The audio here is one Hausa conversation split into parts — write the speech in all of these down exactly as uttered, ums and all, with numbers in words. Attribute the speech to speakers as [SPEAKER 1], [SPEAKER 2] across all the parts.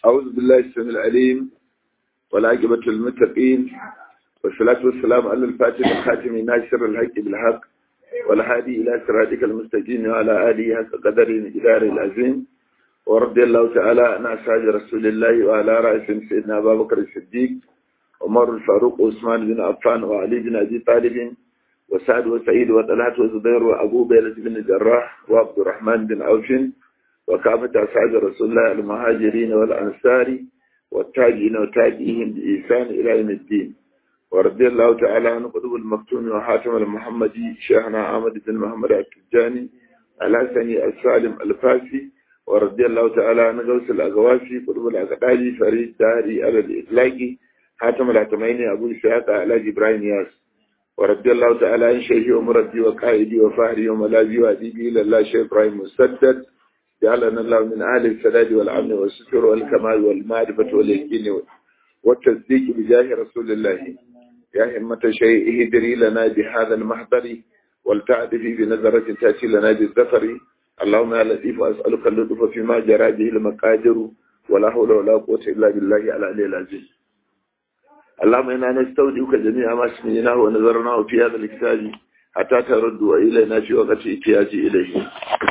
[SPEAKER 1] أعوذ بالله السميع العليم والعاقبة للمتقين والصلاة والسلام على الفاتح الخاتم ناصر الحق بالحق والهادي إلى صراطك المستقيم وعلى آله حق قدر إدار العظيم ورضي الله تعالى عن أصحاب رسول الله وعلى رأسهم سيدنا أبا بكر الصديق عمر الفاروق وعثمان بن عفان وعلي بن أبي طالب وسعد وسعيد وطلحة وزبير وأبو بيلة بن الجراح وعبد الرحمن بن عوف وكافة أصحاب رسول الله المهاجرين والأنصار والتاجين وتاجيهم بإحسان إلى يوم الدين ورضي الله تعالى عن قطب المكتوم وحاتم المحمدي شيخنا عامر بن محمد التجاني الحسني السالم الفاسي ورضي الله تعالى عن غوث الأغواسي قطب الأقدالي فريد داري على الإطلاق حاتم العتمين أبو إسحاق علاج إبراهيم ياس ورضي الله تعالى عن شيخي ومردي وقائدي وفاهري وملاذي وأديبي إلى الله شيخ إبراهيم مسدد جعلنا الله من أهل السداد والأمن والستر والكمال والمعرفة واليقين والتصديق بجاه رسول الله يا همة شيء اهدري لنا بهذا المحضر ولتعدفي بنظرة تأتي لنا بالظفر اللهم يا لطيف أسألك اللطف فيما جرى به المقادر ولا حول ولا قوة إلا بالله العلي العزيز اللهم إنا نستودعك جميع ما سمعناه ونظرناه في هذا الكتاب حتى تردوا إلينا في وقت احتياج إليه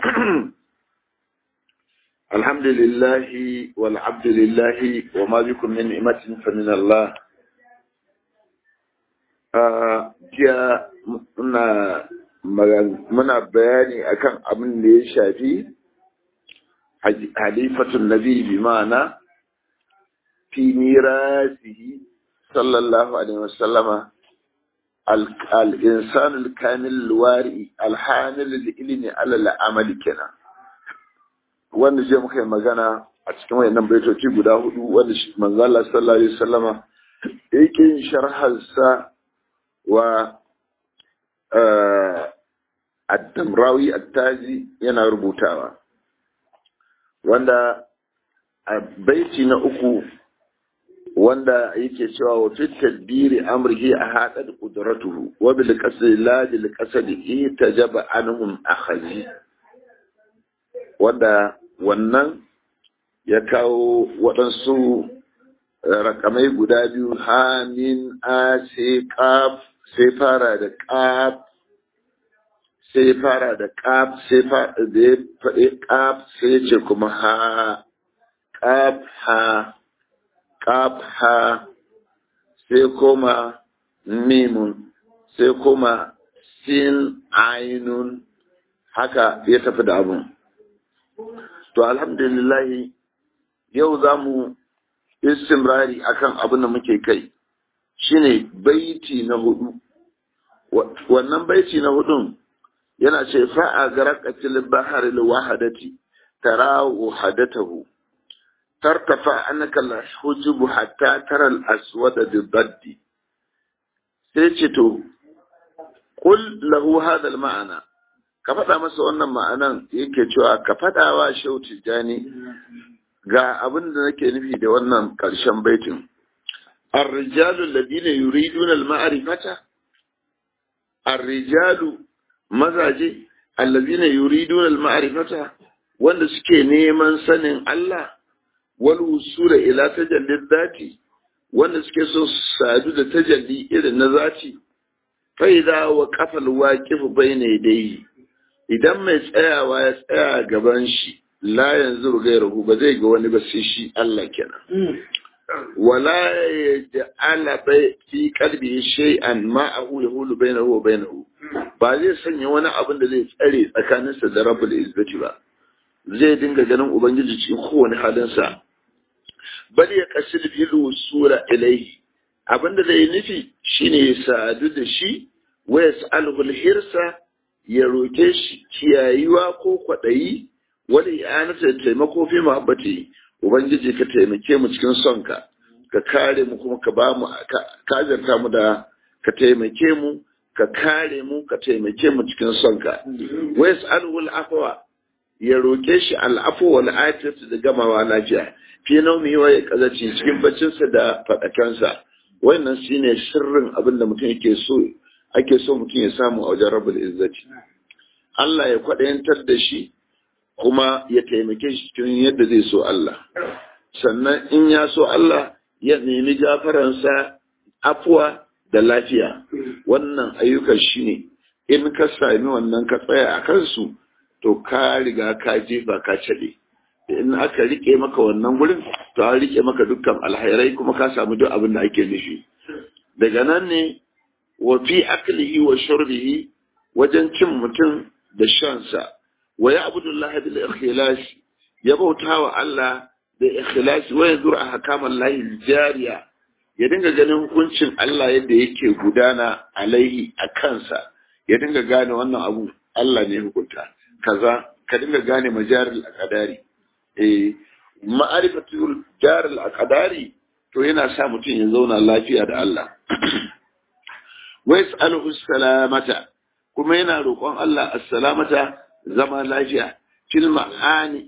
[SPEAKER 1] الحمد لله والعبد لله وما بكم من نعمة فمن الله jiya muna bayani akan abin da ya shafi halifatun nabi bi ma'ana fi mirasihi sallallahu alaihi wasallama al-insan al-kamil al-wari al-hamil lil-ilmi ala al-amal kenan wanda je muka yi magana a cikin wayannan baitoci guda hudu wanda manzo Allah sallallahu alaihi wasallama yake yin sharhansa wa ad-damrawi at-tazi yana rubutawa wanda a baiti na uku wanda yake cewa wa fi tadbiri amrihi ahaqad qudratuhu wa bil qasdi la bil qasdi tajaba anhum akhazi wanda wannan ya kawo waɗansu rakamai guda biyu hamin a sai kaf sai fara da kaf sai fara da kaf sai fara da ya faɗi kaf sai ce kuma ha kaf ha kaf ha sai koma mimun sai koma sin ainun haka ya tafi da abun to alhamdulillahi yau za mu istimrari akan abin da muke kai shine baiti na hudu wannan baiti na hudun yana ce fa'a garaqatil bahar al wahadati tarahu hadatahu tartafa annaka la hujubu hatta tara al aswad bi baddi sai ce to qul lahu hada al ma'ana ka faɗa masa wannan ma'anan yake cewa ka faɗa wa Shehu Tijjani ga abin da nake nufi da wannan ƙarshen baitin ar-rijalu alladhina yuriduna al-ma'rifata ar-rijalu mazaje alladhina yuriduna al-ma'rifata wanda suke neman sanin Allah wal wusula ila tajalli dhati wanda suke so sadu da tajalli irin na zati fa idza waqafa al-waqif bayna yadayhi idan mai tsayawa ya tsaya gaban shi la yanzu gairahu ba zai ga wani ba sai shi Allah kenan wala yaj'ala bai fi qalbi shay'an ma'ahu yahulu bainahu wa bainahu ba zai sanya wani abin da zai tsare tsakaninsa da Rabbul Izzati ba zai dinga ganin ubangiji cikin kowane halin sa bal ya qasid bil wusula ilayhi abinda zai nufi shine ya sadu da shi wa yas'aluhu al-hirsa ya roke shi kiyayiwa ko kwaɗayi wani i'anata da taimako fi muhabbati ubangiji ka taimake mu cikin sonka ka kare mu kuma ka ba mu ka jarta mu da ka taimake mu ka kare mu ka taimake mu cikin sonka wa yas'aluhu al-afwa ya roke shi al-afwa wal afiyatu da gamawa lafiya fi naumi wa ya kazaci cikin baccinsa da fadakansa wannan shine sirrin abin da mutum yake so ake so mutum ya samu a wajen Rabbul Izzati Allah ya kwaɗayantar da shi kuma ya taimake shi cikin yadda zai so Allah sannan in ya so Allah ya nemi gafaransa afuwa da lafiya. Wannan ayyukan shi ne, in ka sami wannan ka tsaya a kansu, to ka riga ka jefa ka caɗe. In aka rike maka wannan gurin, to an rike maka dukkan alhairai kuma ka samu duk abin da ake nufi. Daga nan ne, wa fi aklihi wa shurbihi, wajen cin mutum da shansa, wa ya abudullahi bil ikhlas, ya bauta wa Allah da ikhlasi, wa yanzur ahkamal lahi jariya, ya dinga ganin hukuncin Allah yadda yake gudana alaihi a kansa, ya dinga gane wannan abu Allah ne hukunta kaza, ka dinga gane majaril aqdari. eh ma'arifatul jaril aqdari to yana sa mutum ya zauna lafiya da Allah. wa yas'aluhu salamata, kuma yana roƙon Allah as-salamata, zama lafiya fil ma'ani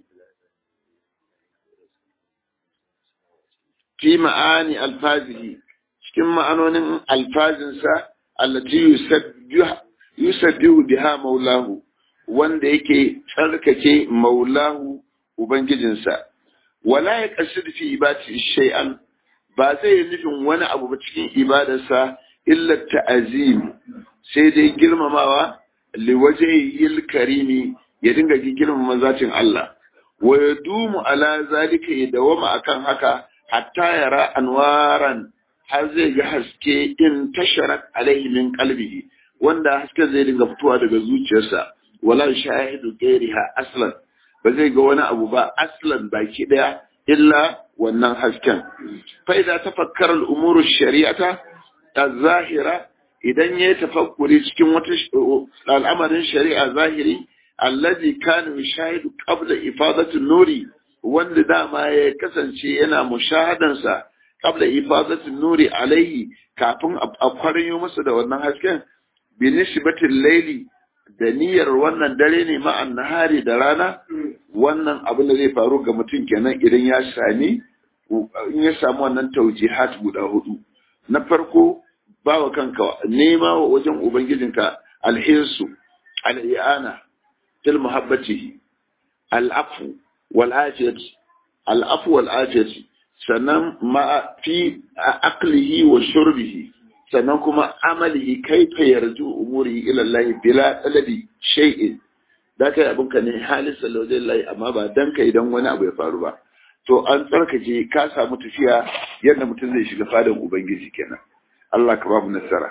[SPEAKER 1] fi ma'ani alfazihi, cikin ma'anonin alfazinsa allati yusabbihu yusabbihu biha maulahu, wanda yake tsarkake maulahu ubangijinsa. Wala ya qasidu fi ibadati shay'an, ba zai nufin wani abu ba cikin ibadarsa illa ta'azim, sai dai girmamawa liwajhil karimi, ya dinga girmama zatin Allah. Wa yadumu ala zalika, ya dawama akan haka hatta yara anwaran, har zai ga haske in tasharat alaihi min qalbihi, wanda hasken zai dinga fitowa daga zuciyarsa. Wala shahidu ghairiha aslan, ba zai ga wani abu ba aslan baki daya illa wannan hasken. Fa idza tafakkara al-umuru shari'ata az-zahira, idan ya tafakkuri cikin wata al'amarin shari'a zahiri, allazi kana yushahidu qabla ifadati nuri, wanda dama ya kasance yana mushahadansa qabla ifadati nuri alaihi, kafin a kwaranyo masa da wannan hasken, bi nisbatil layli, da niyyar wannan dare ne ma'an nahari da rana. Wannan abin da zai faru ga mutum kenan idan ya sami in ya samu wannan taujihat guda hudu. Na farko, bawa kanka nema wa wajen ubangijinka alhinsu, al'iana til muhabbatihi, al'afu wal afiyati, al'afu wal afiyati, sannan ma fi aqlihi wa shurbihi, sannan kuma amalihi kaifa yarju umuri ila Allah bila talabi shay'in. Da kai abinka ne halin sallallahu amma ba dan kai dan wani abu ya faru ba. To an tsarkake ka samu tafiya yadda mutum zai shiga fadan ubangiji kenan. Allah ka ba mu nasara.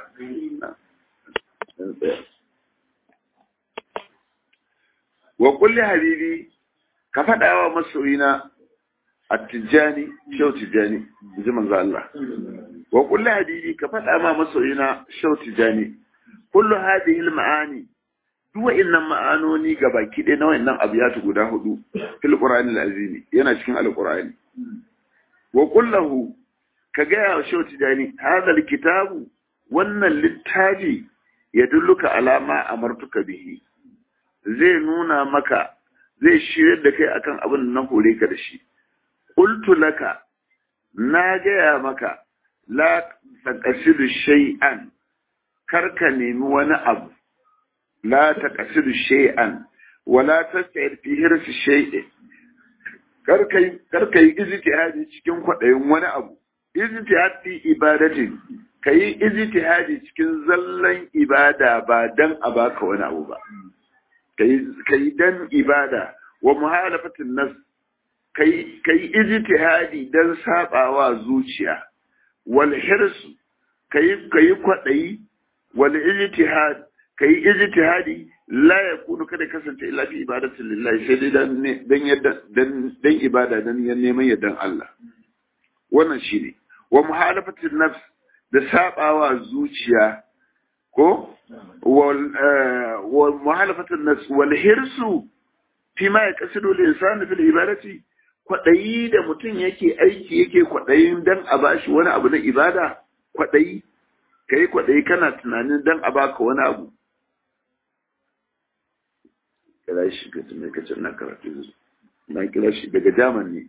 [SPEAKER 1] Wa kulli habibi, ka faɗa wa masoyina at-tijani, shau tijani, ji manzo Allah. Wa kulli habibi, ka faɗa ma masoyina shau tijani, kullu hadhihi al-ma'ani, duk wa'annan ma'anoni gabaki ɗaya na wa'annan abiyatu guda hudu fil qur'anil azimi, yana cikin alqur'ani. Wa kullahu, ka gaya wa shau tijani, hadal kitabu, wannan littafi ya dulluka alama amartuka bihi, zai nuna maka, zai shirya da kai akan abin na hore ka da shi. Qultu laka, na gaya maka, la taqasidu shay'an, karka nemi wani abu, la taqasidu shay'an wala tas'ir fi hirsi shay'in, karka karka yi ijtihadi cikin kwadayin wani abu. Ijtihad fi ibadatin, kayi ijtihadi cikin zallan ibada ba dan a baka wani abu ba. Kayi dan ibada. Wa muhalafatin nas, kai kai ijtihadi dan sabawa zuciya. Wal hirs, kai kai kwadayi. Wal ijtihad, kai ijtihadi la yakunu kada kasance illa fi ibadatin lillahi, sai dai dan dan yadda dan dan ibada dan neman yaddan Allah. Wannan shine. Wa muhalafatin nafs, da sabawa zuciya, ko wa muhalafatin nafs wal hirsu fi ma yaqsidu al-insan fil ibadati, kwadayi da mutum yake aiki yake kwadayin dan a bashi wani abu na ibada, kwadayi kai kwadayi kana tunanin dan a baka wani abu. Kira shi ga tunai kace na karatu na kira shi daga Germany.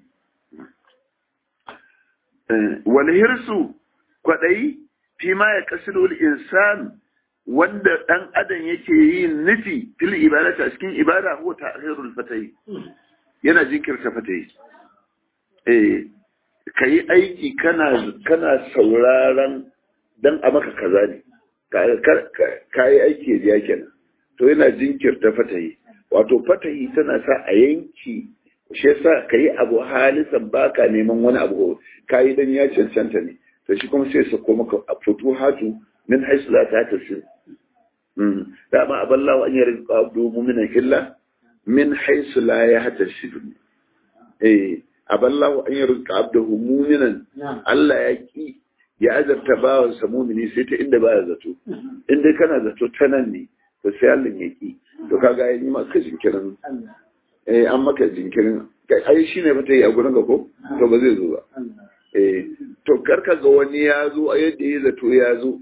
[SPEAKER 1] Wal hirsu, kwadayi fi ma yaqsidu al-insan, wanda dan adam yake yin nufi fil ibadati, cikin ibada, ko ta'khirul fatayi, yana jinkirta fatayi. eh kai aiki kana kana sauraron dan a maka kaza ne ka yi aiki ya kenan to yana jinkirta fatahi wato fatahi tana sa a yanki shi yasa ka yi abu halisan baka neman wani abu ka yi dan ya cancanta ne to shi kuma sai su koma ka fito hatu min haisu la ta tasir dama aballahu an yarzuqa abdu mu'minan illa min haisu la ya tasir eh aballahu an yarzuqa abdu mu'minan Allah ya ki ya azarta bawan sa mu'mini sai ta inda baya zato inda kana zato ta nan ne to sai Allah ya ki to kaga yayi maka jinkirin eh an maka jinkirin ai shine ba ta yi a gurin ga ko to ba zai zo ba eh to karka ga wani ya zo a yadda ya zato ya zo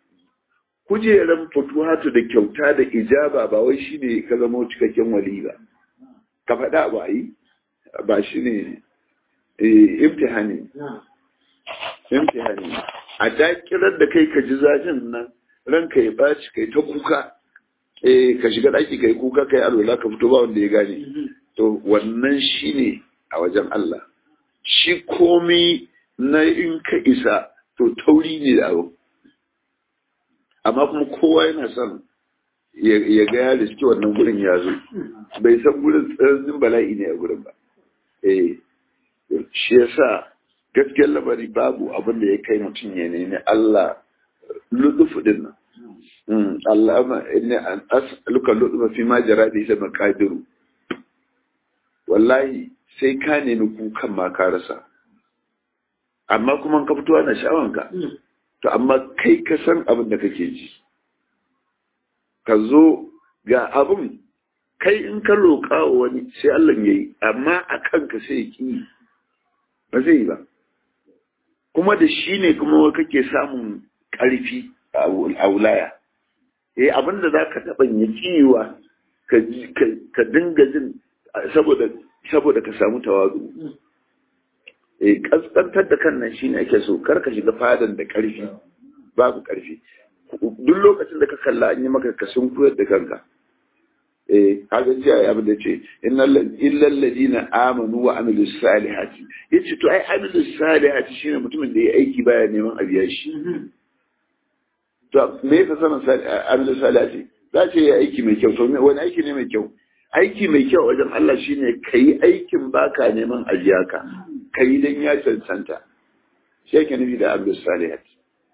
[SPEAKER 1] kujeran futuhatu da kyauta da ijaba ba wai shine ka zama cikakken wali ba ka faɗa ba yi ba shine eh imtihani imtihani a dakirar da kai ka ji zafin nan ranka ya baci kai ta kuka eh ka shiga daki kai kuka kai alwala ka fito ba wanda ya gane to wannan shine a wajen Allah shi komai na in ka isa to tauri ne da abu amma kuma kowa yana son ya ga ya riski wannan gurin ya zo bai san gurin tsananin bala'i ne a gurin ba eh shi yasa gaskiyar labari babu abin da ya kai mutum ya nemi Allah lutufu din nan Allah ma inni an as'aluka lutufa fi ma jaradi sa maqadiru wallahi sai ka nemi kukan ma ka rasa amma kuma ka fito ana sha'awanka to amma kai ka san abin da kake ji ka zo ga abin kai in ka roƙa wa wani sai Allah ya yi amma a kanka sai ya ƙi ba zai yi ba kuma da shi ne kuma kake samun ƙarfi a wulaya eh abin da za ka taɓa ya ƙiwa ka dinga jin saboda ka samu tawazu eh kaskantar da kan nan shine ake so kar ka shiga fadan da ƙarfi babu ƙarfi duk lokacin da ka kalla an yi maka ka sun koyar da kanka eh haka ce ai abin da ce innal illal ladina amanu wa amilus salihati yace to ai amilus salihati shine mutumin da ya aiki baya neman abiya shi to me ka sanin amilus salihati za ce ya aiki mai kyau to wani aiki ne mai kyau aiki mai kyau wajen Allah shine kai aikin baka neman abiya ka kai dan ya cancanta shi yake nufi da amilus salihati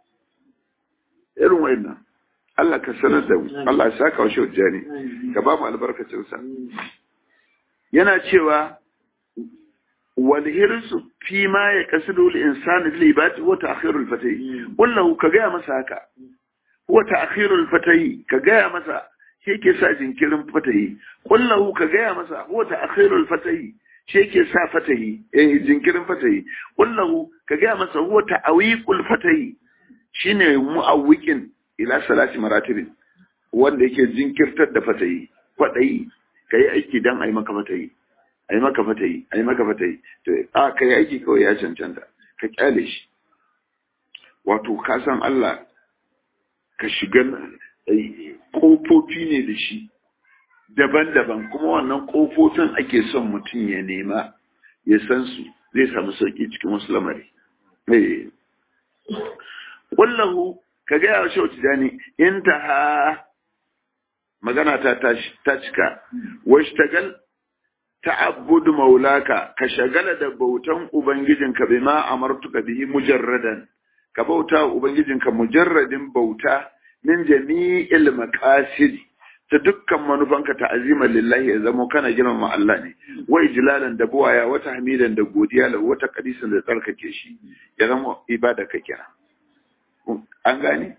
[SPEAKER 1] irin wannan Allah ka sanar da mu Allah ya saka wa shi wajani ka ba mu albarkacin sa yana cewa wal hirsu fi ma yaqsidu al insanu lil ibadi wa ta'khirul fatahi wallahu ka ga masa haka wa ta'khirul fatahi ka ga masa shi yake sa jinkirin fatahi wallahu ka ga masa wa ta'khirul fatahi shi yake sa fatahi eh jinkirin fatahi wallahu ka ga masa huwa ta'awiqul fatahi shine mu'awwiqin ila salati maratibin wanda yake jinkirtar da fatayi kwadayi kai aiki dan ai maka fatayi ai maka fatayi ai maka fatayi to a kai aiki kawai ya cancanta ka kyale shi wato ka san Allah ka shiga kofofi ne da shi daban-daban kuma wannan kofofin ake son mutum ya nema ya san su zai samu sauki cikin wasu lamari eh wallahu ka gaya wa shi tijani intaha magana ta ta cika washtagal ta'abbudu maulaka ka shagala da bautan ubangijinka bima amartuka bihi mujarradan ka bauta ubangijinka mujarradin bauta min jami'il maqasid ta dukkan manufanka ta'aziman lillahi ya zamo kana girmama Allah ne wa ijlalan da buwaya wata hamidan da godiya la wata qadisan da tsarkake shi ya zama ibada ka kira an gane?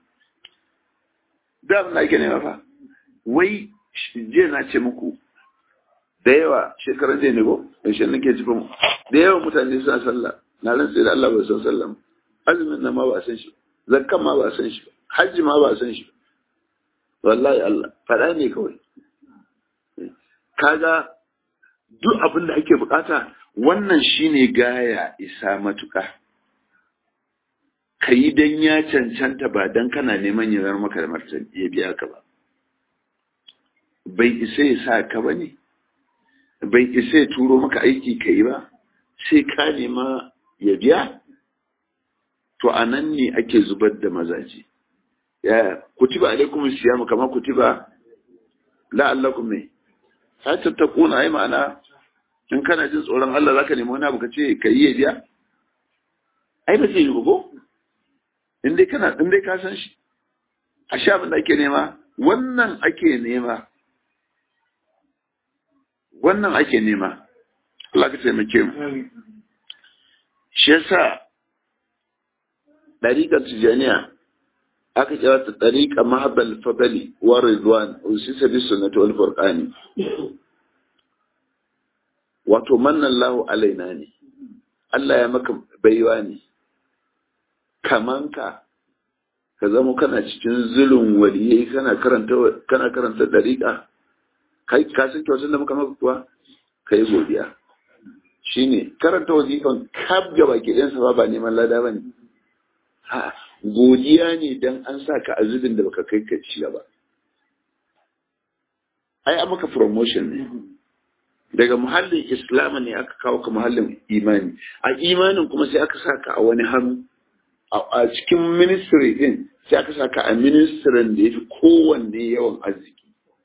[SPEAKER 1] Da abin da ake nema fa, wai je na ce muku, da yawa shekarar zai ne ko, da shi nake cikin da yawa mutane suna sallah, na ran sai da Allah bai san sallah azumin nan ma ba san shi, zakkan ma ba san shi, hajji ma ba san shi. Wallahi Allah, faɗa ne kawai. Kaga duk abin da ake bukata, wannan shine gaya isa matuƙa. ka yi don ya cancanta ba don kana neman ya zama maka da martani ya biya ka ba bai isa ya sa ka ba ne bai isa ya turo maka aiki ka yi ba sai ka nema ya biya, to a nan ne ake zubar da mazaje. Ya kutiba alaikum siyamu kama kutiba la'allakum me ta tattakuna, ai ma'ana in kana jin tsoron Allah zaka nemi wani abu ka ce ka yi ya biya, ai ba zai yi ba. In dai kana in dai ka san shi a sha abin da ake nema, wannan ake nema, wannan ake nema. Allah ka taimake mu. Shi yasa ɗariƙar Tijaniya aka kira ta ɗariƙa mahabbal fadali wa ridwan usisa bis sunnati wal furqani. Wato manna Allahu alaina ne, Allah ya maka baiwa ne, kaman ka ka zama kana cikin zulun waliyai kana karanta kana karanta ɗariƙa, kai ka san kyautar da muka maka kuwa kai godiya. Shine karanta wazifan kab gaba ke ɗansa ba ba neman lada ba ne. Ha, godiya ne don an sa ka a zubin da baka kai ka ci ba. Ai an maka promotion ne. Daga muhallin Islam ne aka kawo ka muhallin imani. A imanin kuma sai aka sa ka a wani hannu. A cikin ministry din sai aka sa ka a ministrin da ya fi kowanne yawan arziki.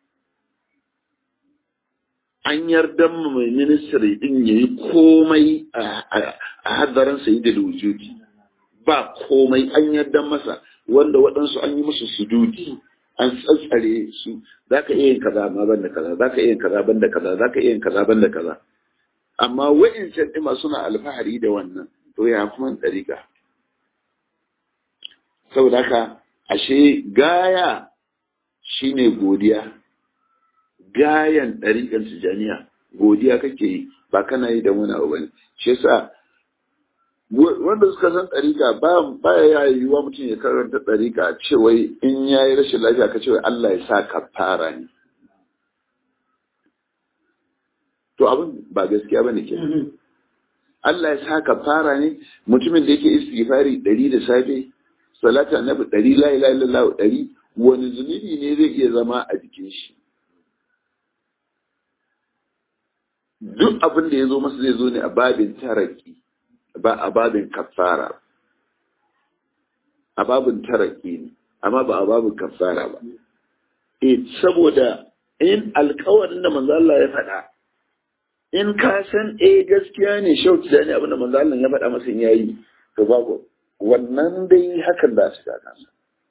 [SPEAKER 1] An yarda mai ministry din ya yi komai a hadarin sayyidul wujudi. Ba komai an yarda masa, wanda waɗansu an yi musu sujudi, an tsatsare su, za ka iya yin kaza ma ban da kaza, za ka iya yin kaza ban da kaza, za ka iya yin kaza ban da kaza. Amma wa'incan ɗima suna alfahari da wannan, to ya kuma ɗariƙa. Saboda haka, ashe gaya shine godiya. Gayan ɗariƙar Tijaniya godiya kake yi, ba kana yi da wani abu bane. Shi yasa wanda suka san ɗariƙa ba ya yiwuwa mutum ya karanta ɗariƙa cewa in ya yi rashin lafiya ka cewa Allah ya sa kafara ne. To abin ba gaskiya bane ke. Allah ya sa kafara ne, mutumin da yake istighfari ɗari da safe, salatu annabi ɗari, la ilaha illallah ɗari, wani zunubi ne zai iya zama a jikin shi. Duk abin da ya zo masa zai zo ne a babin taraki, ba a babin kafara. A babin taraki ne, amma ba a babin kafara ba. E, saboda in alkawarin da manzo Allah ya faɗa, in ka san eh gaskiya ne shauki da ne abin da manzo Allah ya faɗa masa yayi, to babu wannan dai hakan da su ta kansa.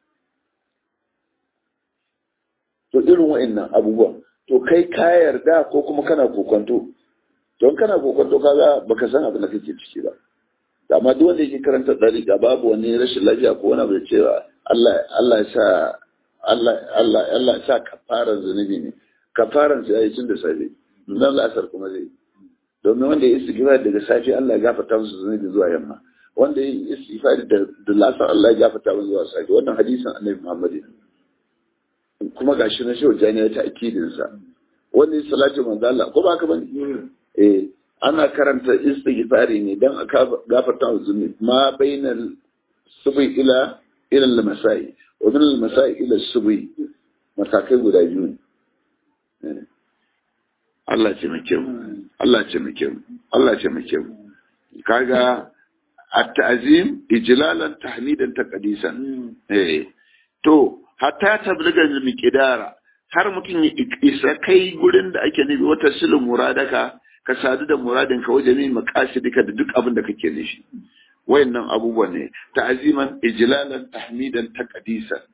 [SPEAKER 1] To irin wa'annan abubuwan, to kai ka yarda ko kuma kana kokonto. Don kana kokonto kaga baka san abin da kake ciki ba. Amma duk wanda yake karanta dariƙa babu wani rashin lafiya ko wani abu da cewa Allah Allah ya sa Allah Allah Allah ya sa kafaran zunubi ne. Kafaran sai yayi tun da safe. Dan la'asar kuma zai. Domin wanda ya istighfar daga safe Allah ya gafarta masa zunubi zuwa yamma. Wanda ya istighfar da da la'asar Allah ya gafarta masa zuwa safe. Wannan hadisin Annabi Muhammad ne. Kuma gashi na shehu jani ya ta akidin sa. Wanda ya salatu manzo Allah ko ba ka bane? Eh, ana karanta istighfari ne dan aka gafarta wa zunubi ma bainal subhi ila ila al-masai wa min al-masai ila subhi, matakai guda biyu ne. Allah ce mu kyau, Allah ce mu kyau, Allah ce mu kyau. Kaga at-ta'zim ijlalan tahmidan taqdisan. Eh, to hatta tabliga al-miqdara, har mutum ya isa kai gurin da ake nufi wata silin muradaka, ka sadu da muradin ka wajen yin makasidika da duk abin da kake nishi. Wayannan abubuwan ne ta'aziman ijlalan tahmidan taqdisan.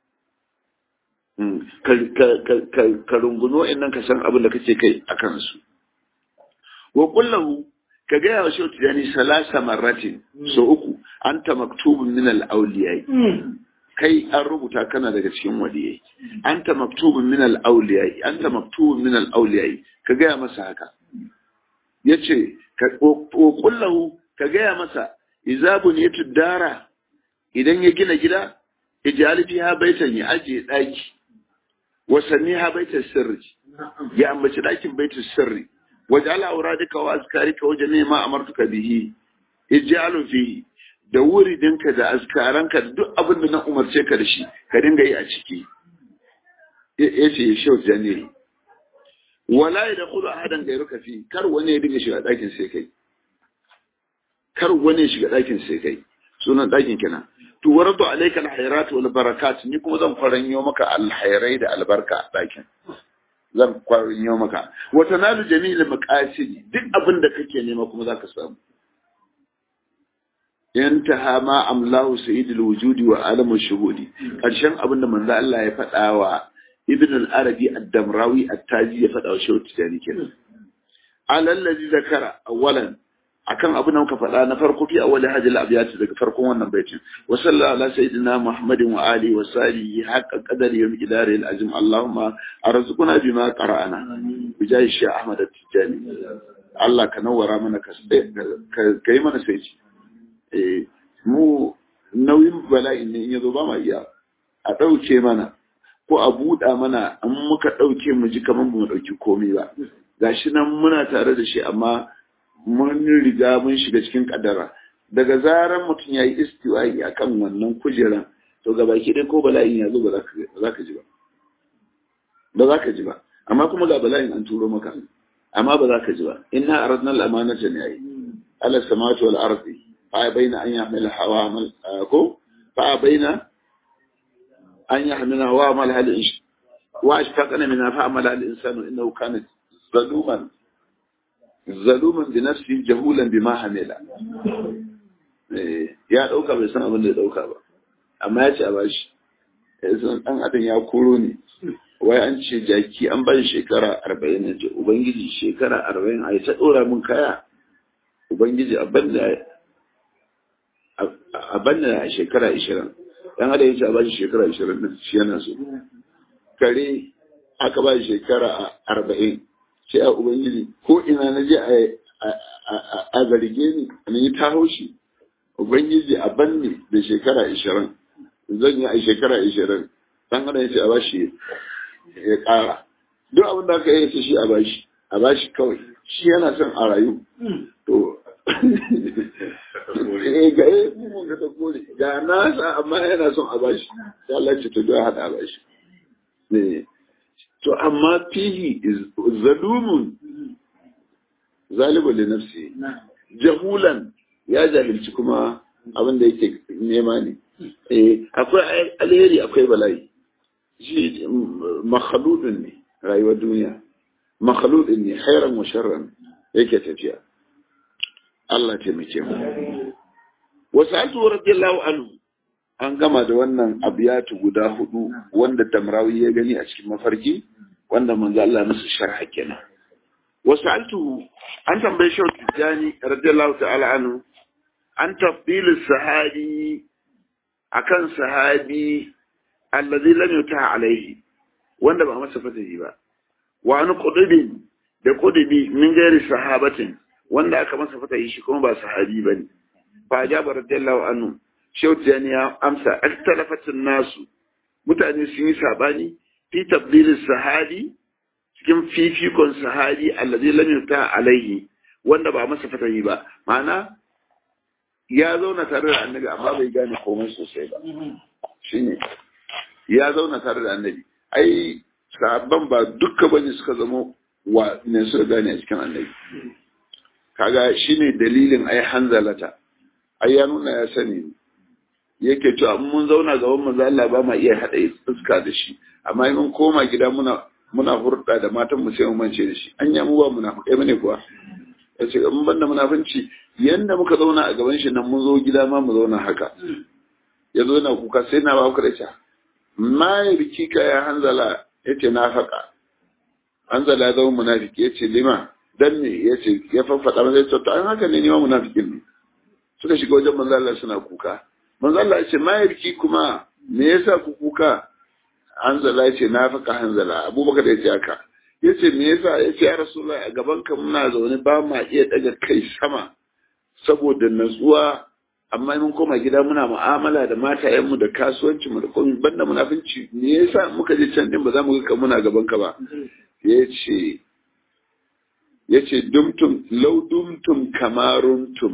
[SPEAKER 1] ka ka ka ka runguno innan ka san abin da kake kai akan su. Wa kullahu ka ga ya shi tijani salasa marratin, so uku, anta maktubun min al-awliya. Kai an rubuta kana daga cikin waliyai. Anta maktubun min al-awliya, anta maktubun min al-awliya. Ka ga masa haka. Ya ce, ƙullahu ka gaya masa, izabun ya tuddara, idan ya gina gida, ijalifi ha baitan ya ajiye ɗaki, wasanni ha baitan sirri, ya ambaci ɗakin baitan sirri, waje al'aura duka wa azkari ka waje nema amartuka bihi, ijalu fihi, da wuri dinka da azkaranka da duk abin da na umarce ka da shi, ka dinga yi a ciki. Ya ce, ya shau janiri. Wala ya da kudu a hadan gairu kafi, kar wani ya dinga shiga ɗakin sai kai. kar wani shiga ɗakin sai kai sunan ɗakin kenan to waradu alayka alkhairat wal barakat ni kuma zan faranyo maka alkhairai da albarka a ɗakin zan faranyo maka wa tanalu jami'il maqasidi duk abin da kake nema kuma zaka samu yantaha ma amlahu sayyidul wujudi wa alamu shuhudi karshen abin da manzo Allah ya faɗa wa ibn al-arabi ad-damrawi at-taji ya faɗa wa shehu tijani kenan alallazi zakara awwalan akan abin da muka faɗa na farko fi awwal hadil abiyat daga farkon wannan baitin wa sallallahu ala sayyidina muhammadin wa alihi wa sahbihi haqqa qadari yawm idari al-azim allahumma arzuqna bima qara'ana bijahi shaykh ahmad at-tijani Allah ka nawara mana ka kai mana sai eh mu nauyin bala'in ne in yazo ba ma iya a dauke mana ko a buɗa mana an muka dauke mu ji kaman mu dauki komai ba gashi nan muna tare da shi amma mun riga mun shiga cikin kaddara daga zaran mutum yayi istiwa'i akan wannan kujeran to gabaki dai ko bala'in yazo ba za ka ji ba ba za ka ji ba amma kuma ga bala'in an turo maka amma ba za ka ji ba inna aradna al-amanata ne ai ala samawati wal ardi fa bayna an yahmil hawamal ko fa bayna an yahmil hawamal hal ish wa ashfaqna minha fa amala al-insanu innahu kana zaluman zaluman bi nafsi jahulan bima hamila ya dauka bai san abin da ya dauka ba amma ya ce a bashi yanzu dan adam ya koro ne wai an ce jaki an ban shekara arba'in ne ce ubangiji shekara arba'in a yi ta dora min kaya ubangiji abin da abin da a shekara ishirin dan adam ya ce a bashi shekara ishirin din shi yana so kare aka ba shekara arba'in sai a ubangiji ko ina na je a zarge ni na yi ta haushi ubangiji a banne da shekara ishirin zan yi a shekara ishirin dan adam ya ce a bashi ya ƙara duk abin da aka yi shi a bashi a bashi kawai shi yana son a rayu to ga eh mun ga ta kore ga nasa amma yana son a bashi sai Allah ya ce to da hada a bashi ne to amma fihi zalumun zalibu li nafsi jahulan ya jahilci kuma abin da yake nema ne eh akwai alheri akwai bala'i shi makhludun ne rayuwar duniya makhludun ne khairan wa sharran yake tafiya Allah taimake mu wasaltu radiyallahu anhu an gama da wannan abiyatu guda hudu wanda Damrawi ya gani a cikin mafarki wanda manzo Allah masa sharha kenan wasaltu an tambaye shi Tijani radiyallahu ta'ala anhu an tafdil sahabi akan sahabi alladhi lam yuta alaihi wanda ba masa fatahi ba wa an qudubin da qudubi min gairi sahabatin wanda aka masa fatahi shi kuma ba sahabi bane fa jaba radiyallahu anhu shautiyani ya amsa altalafatun nasu mutane sun yi sabani fi tabdil sahabi cikin fifikon sahabi alladhi lam yuta alaihi wanda ba masa fatahi ba ma'ana ya zauna tare da annabi amma bai gane komai sosai ba shine ya zauna tare da annabi ai sahabban ba dukka bane suka zama wa ne suka gane a cikin annabi kaga shine dalilin ai hanzalata ai ya nuna ya sani yake cewa mun zauna gaban manzo Allah ba ma iya hada fuska da shi amma in mun koma gida muna muna hurda da matan mu sai mu mance da shi anya mu ba munafikai bane kuwa yace mun banda munafinci yanda muka zauna a gaban shi nan mun zo gida ma mu zauna haka yazo yana kuka sai na ba ku da ta ma yabki ka ya hanzala yace na faka hanzala ya zama munafiki yace lima dan ne yace ya faffada masa yace to an haka ne ni ma munafikin ne suka shiga wajen manzo Allah suna kuka manzo Allah yace ma yabki kuma me yasa ku kuka hanzala yace na faka hanzala abubakar yace haka yace me yasa yace ya rasulullahi a gaban ka muna zaune ba ma iya daga kai sama saboda natsuwa amma mun koma gida muna mu'amala da matayenmu da kasuwancinmu da komai banda munafinci me yasa muka je can din ba za mu ga muna gaban ka ba yace yace dumtum law dumtum kamaruntum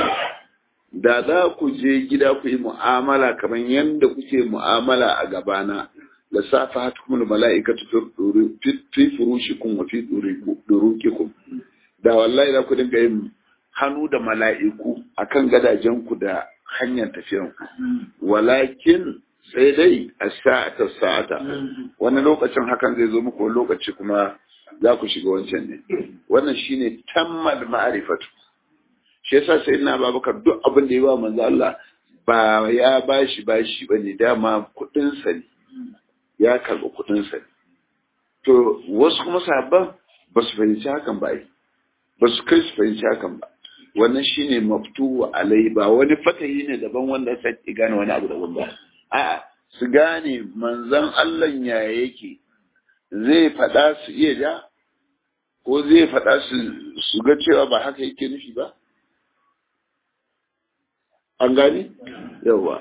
[SPEAKER 1] da za ku je gida ku yi mu'amala kamar yanda kuke mu'amala a gabana la safahatukum malaikatu fi furushikum wa fi durukikum da wallahi za ku dinga yin hannu da mala'iku akan gadajen ku da hanyar tafiyan ku walakin sai dai as-sa'ata sa'ata wani lokacin hakan zai zo muku wani lokaci kuma za ku shiga wancan ne wannan shine tammal ma'rifatu shi yasa sayyidina Abubakar duk abin da ya ba manzo Allah ba ya bashi bashi bane dama kudin sa ne ya karba kudin sa ne to wasu kuma sahabban ba su fahimci hakan ba ba su kai su fahimci hakan ba wannan shine maftu alai ba wani fatahi ne daban wanda sai gane wani abu daban ba a'a su gane manzon Allah ya yake zai faɗa su iya ja ko zai faɗa su su ga cewa ba haka yake nufi ba an gani yawa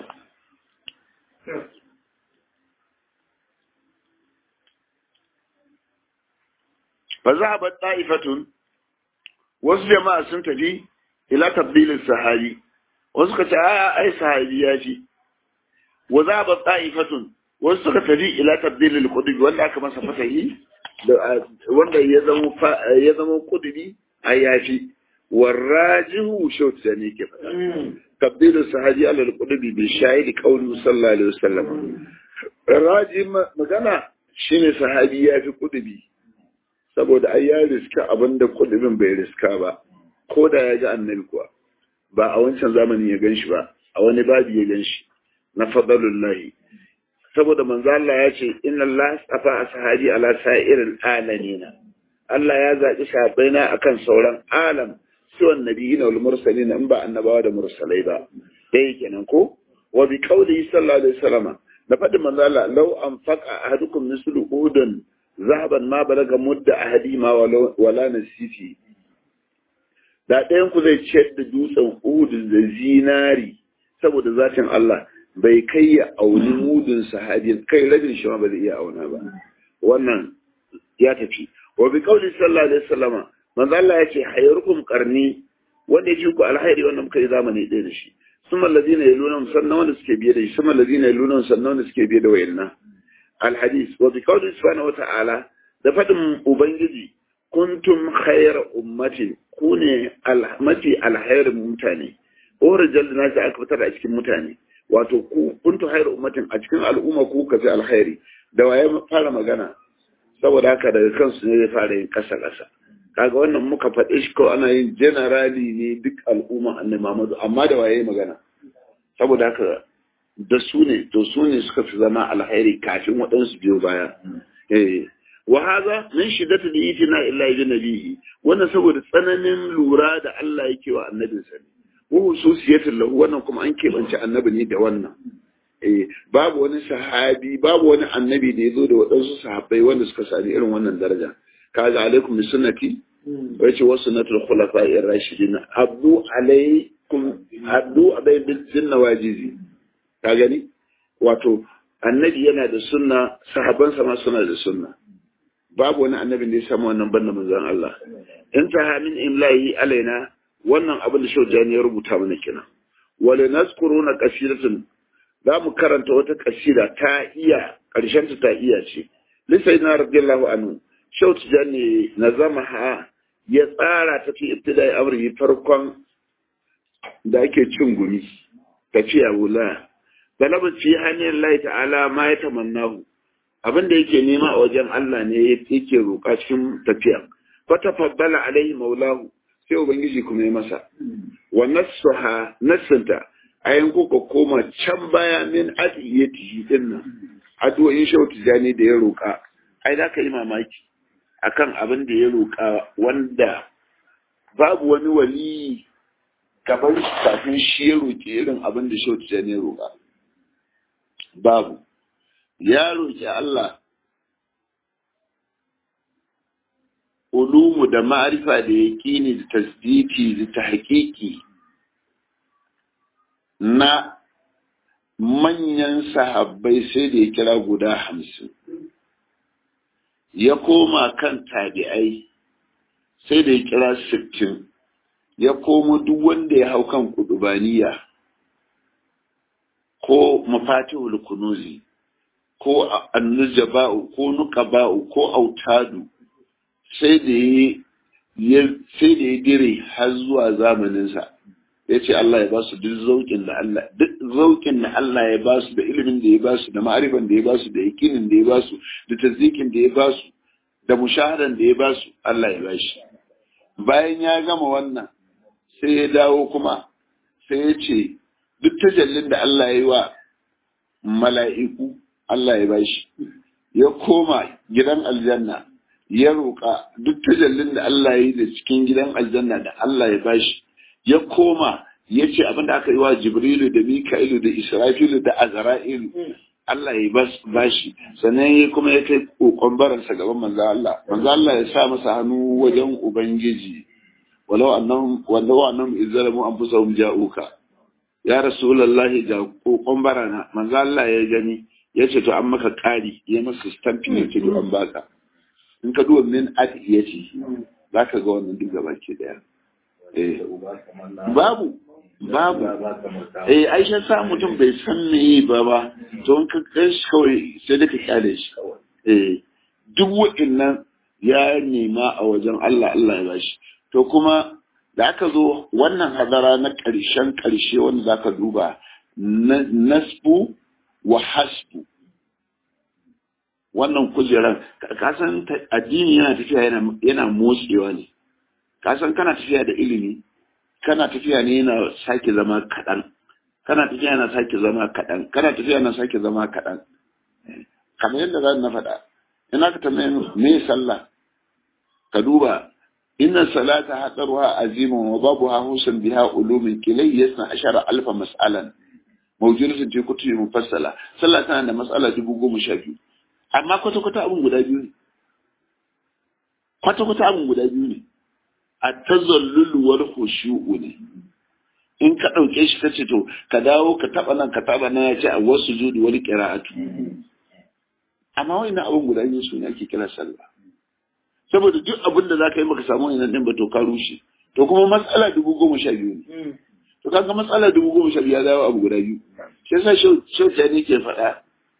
[SPEAKER 1] fa zahabat ta'ifatun wasu jama'a sun tafi ila tabdilin sahabi wasu ka ce a ai sahabi ya fi wa zahabat ta'ifatun wasu suka tafi ila tabdilil qudbi wanda aka masa fatahi wanda ya zama ya zama qudbi ai ya fi warajihu shawt ne ke fada tabdilin sahabi ala al-qudbi bi shahid qawli sallallahu alaihi wasallam raji magana shine sahabi ya fi qudbi saboda ai ya riska abinda kudin bai riska ba ko da ya ga annabi kuwa ba a wancan zamanin ya ganshi ba a wani babi ya ganshi na fadalullahi saboda manzo Allah ya ce inna Allah astafa ashabi ala sa'iril alamin Allah ya zabi sahabbaina akan sauran alam suwan nabiyina wal mursalin in ba annabawa da mursalai ba dai kenan ko wa bi qawli sallallahu alaihi wasallam da fadin manzo Allah law anfaqa ahadukum mislu udun zahaban ma balaga mudda ahadi ma wala nasifi da ɗayan ku zai ciyar da dutsen Uhud da zinari saboda zatin Allah bai kai ya auni mudun sahabin kai rabin shi ma ba zai iya auna ba wannan ya tafi wa bi qawli sallallahu alaihi wasallama manzo Allah ya ce hayrukum qarni wanda yake ku alhairi wannan muka yi zamani ɗaya da shi summa alladhina yaluna sannan wanda suke biye da shi summa alladhina yaluna sannan wanda suke biye da wayannan الحديث وبقوله سبحانه وتعالى دفتم أبنجي كنتم خير أمتي كوني المتي الخير ممتاني ورجال الناس أكبر أشكي ممتاني wato ku kuntu khairu ummatin a cikin al'umma ku kace alkhairi da waye fara magana saboda haka daga kansu ne zai fara yin kasa kasa kaga wannan muka faɗe shi ko ana yin generally ne duk al'umma annabi Muhammad amma da waye magana saboda haka da su ne to su ne suka fi zama alkhairi kafin waɗansu biyo baya eh wa hadha min shiddati al-itina illa bi nabihi wannan saboda tsananin lura da Allah yake wa annabinsa ne wa hususiyatul lahu wannan kuma an keɓance annabi ne da wannan eh babu wani sahabi babu wani annabi da yazo da waɗansu sahabbai wanda suka sami irin wannan daraja kaga alaikum bi sunnati wa yace wa sunnatul khulafa'i ar-rashidin abdu alaikum abdu alai bil jinnawajizi ka gani wato annabi yana da sunna sahabansa ma suna da sunna babu wani annabin da ya samu wannan banda manzon Allah in ta min imlahi alaina wannan abin da shaujani ya rubuta mana kenan wala nazkuruna qasidatun za mu karanta wata kasida ta iya karshen ta iya ce lisaina radiyallahu anhu shaujani nazamaha ya tsara ta fi ibtidai amri farkon da ake cin gumi tafiya wula talaba fi hanyar Allah ta'ala ma ya tamannahu abinda yake nema a wajen Allah ne yake roƙa cikin tafiya fa tafaddala alaihi maulahu sai ubangiji kuma ya masa wa nassuha nassanta ayan kuka koma can baya min adiyatihi dinnan addu'o'in shauti jani da ya roƙa ai da ka yi mamaki akan abin da ya roƙa wanda babu wani wali gaban kafin shi ya roƙi irin abin da shauti jani ya roƙa babu ya roƙi Allah ulumu da ma'arifa da yaƙini da tasdiki da tahqiqi na manyan sahabbai sai da ya kira guda hamsin ya koma kan tabi'ai sai da ya kira sittin ya komo duk wanda ya hau kan kudubaniya ko mafatihul kunuzi ko annujaba'u ko nuqaba'u ko autadu sai da yi sai da ya dire har zuwa zamaninsa ya ce Allah ya ba su duk zaukin da Allah duk zaukin da Allah ya ba su da ilimin da ya ba su da ma'arifan da ya ba su da yakinin da ya ba su da tazzikin da ya ba su da mushahadan da ya ba su Allah ya ba shi. Bayan ya gama wannan sai ya dawo kuma sai ya ce duk tajallin da Allah ya yi wa mala'iku Allah ya ba shi. Ya koma gidan aljanna ya roƙa duk tajallin da Allah ya yi da cikin gidan aljanna da Allah ya ba shi. Ya koma ya ce abin da aka yi wa Jibrilu da Mika'ilu da Israfilu da Azra'ilu Allah ya ba shi, sannan ya kuma ya kai kokon baransa gaban manzo Allah. Manzo Allah ya sa masa hannu wajen Ubangiji, walau annahum walau annahum izzalamu anfusahum ja'uka. Ya Rasulullahi ga kokon barana, manzo Allah ya gani, ya ce to an maka kari, ya masa stamping ya ce to an baka. In ka duba min adiyati, zaka ga wannan duk gaba ke daya. Eh babu babu eh aisha sa mutum bai san me ba ba to in ka kai shi kawai sai da ka kyale shi eh duk wa'annan ya nema a wajen Allah Allah ya bashi to kuma da aka zo wannan hadara na ƙarshen ƙarshe wanda zaka duba nasbu wa hasbu wannan kujeran ka san addini yana tafiya yana yana motsewa ne ka san kana tafiya da ilimi kana tafiya ne yana sake zama kaɗan kana tafiya yana sake zama kaɗan kana tafiya yana sake zama kaɗan kamar yadda za na faɗa ina ka tambaye me sallah ka duba inna salata hadarwa azimun wa babuha husan biha ulumin kilay yasna ashara alfa mas'alan mawjudatun fi kutubi mufassala sallah tana da mas'ala dubu goma sha biyu amma kwata kwata abun guda biyu ne kwata kwata abun guda biyu ne at-tazallul wal khushu'u ne in ka dauke shi kace to ka dawo ka taba nan ka taba nan yace a wasu judi wal qira'atu amma wai na abun guda biyu su ne ake kira sallah saboda duk abin da zaka yi maka samu ina din ba to ka rushe to kuma matsala dubu goma sha biyu ne to kaga matsala dubu goma sha biyu ya dawo abu guda biyu shi yasa shauta ne ke faɗa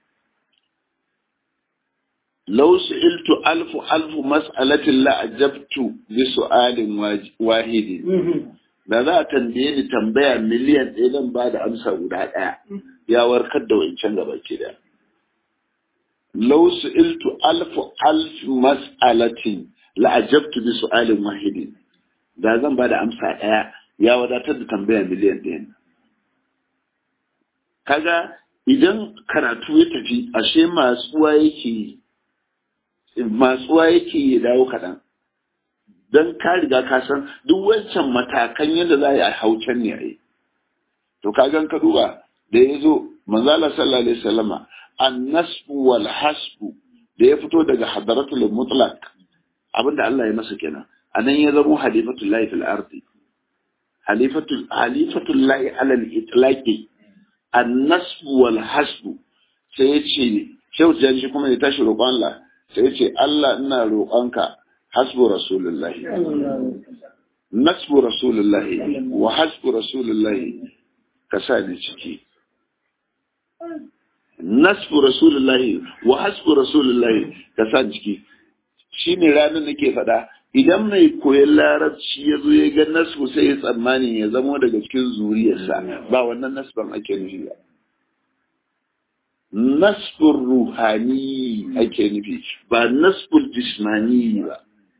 [SPEAKER 1] لو سئلت ألف ألف مسألة لأجبت بسؤال واحد da za a tambaye ni tambaya miliyan ɗaya zan ba da amsa guda ɗaya ya warkar da wancan gaba ke da law su'iltu alfu alf mas'alatin la ajabtu bi su'alin wahidin da zan ba da amsa ɗaya ya wadatar da tambaya miliyan ɗaya kaga idan karatu ya tafi ashe matsuwa yake matsuwa yake ya dawo kaɗan don ka riga ka san duk wancan matakan yadda za a yi a haucan ne a yi to ka gan ka duba da ya zo manzala sallallahu alaihi wasallama annasbu wal hasbu da ya fito daga hadaratul mutlaq abinda Allah ya masa kenan anan ya zamo halifatul lahi fil ardi halifatul halifatul lahi ala al itlaqi annasbu wal hasbu sai ya ce shehu janji kuma ya tashi roƙon Allah sai ce Allah ina roƙonka hasbu rasulullahi nasbu rasulullahi wa hasbu rasulullahi ka sa ni ciki nasbu rasulullahi wa hasbu rasulullahi ka sa ni ciki shine ranar nake faɗa idan mai koyon larabci ya zo ya ga nasbu sai ya tsammani ya zamo daga cikin zuriyarsa ba wannan nasban ake nufi ba nasbur ruhani ake nufi ba nasbul jismani ba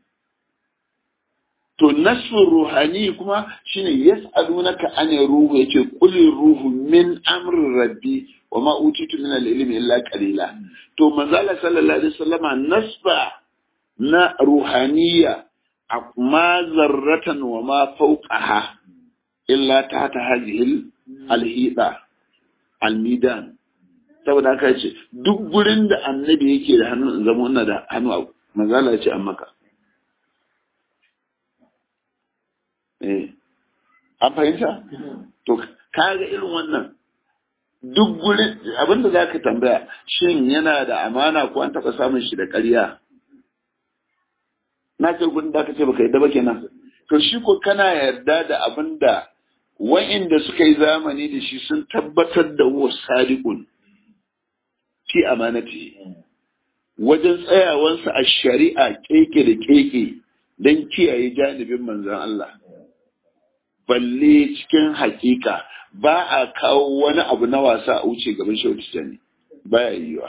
[SPEAKER 1] to nasbur ruhani kuma shine yas'alunaka an ruhu yake qul ruhu min amri rabbi wa ma utitu min al-ilmi illa qalila to manzo Allah sallallahu alaihi wasallama nasba na ruhaniya ma zarratan wa ma fawqaha illa tahta hadhihi al-hida al-midan saboda haka ce duk gurin da annabi yake da hannu zama wannan da hannu a manzala ce an maka eh an fahimta to kaga irin wannan duk gurin abinda zaka tambaya shin yana da amana ko an taba samun shi da ƙarya na ce gurin da ka ce baka yadda ba kenan to shi ko kana yarda da abinda wa'inda suka yi zamani da shi sun tabbatar da wa sadiqun fi amanati wajen tsayawansa a shari'a keke da keke don kiyaye janibin manzon Allah. Balle cikin hakika ba a kawo wani abu na wasa a wuce gaban Shehu Tijjani, baya yiwa.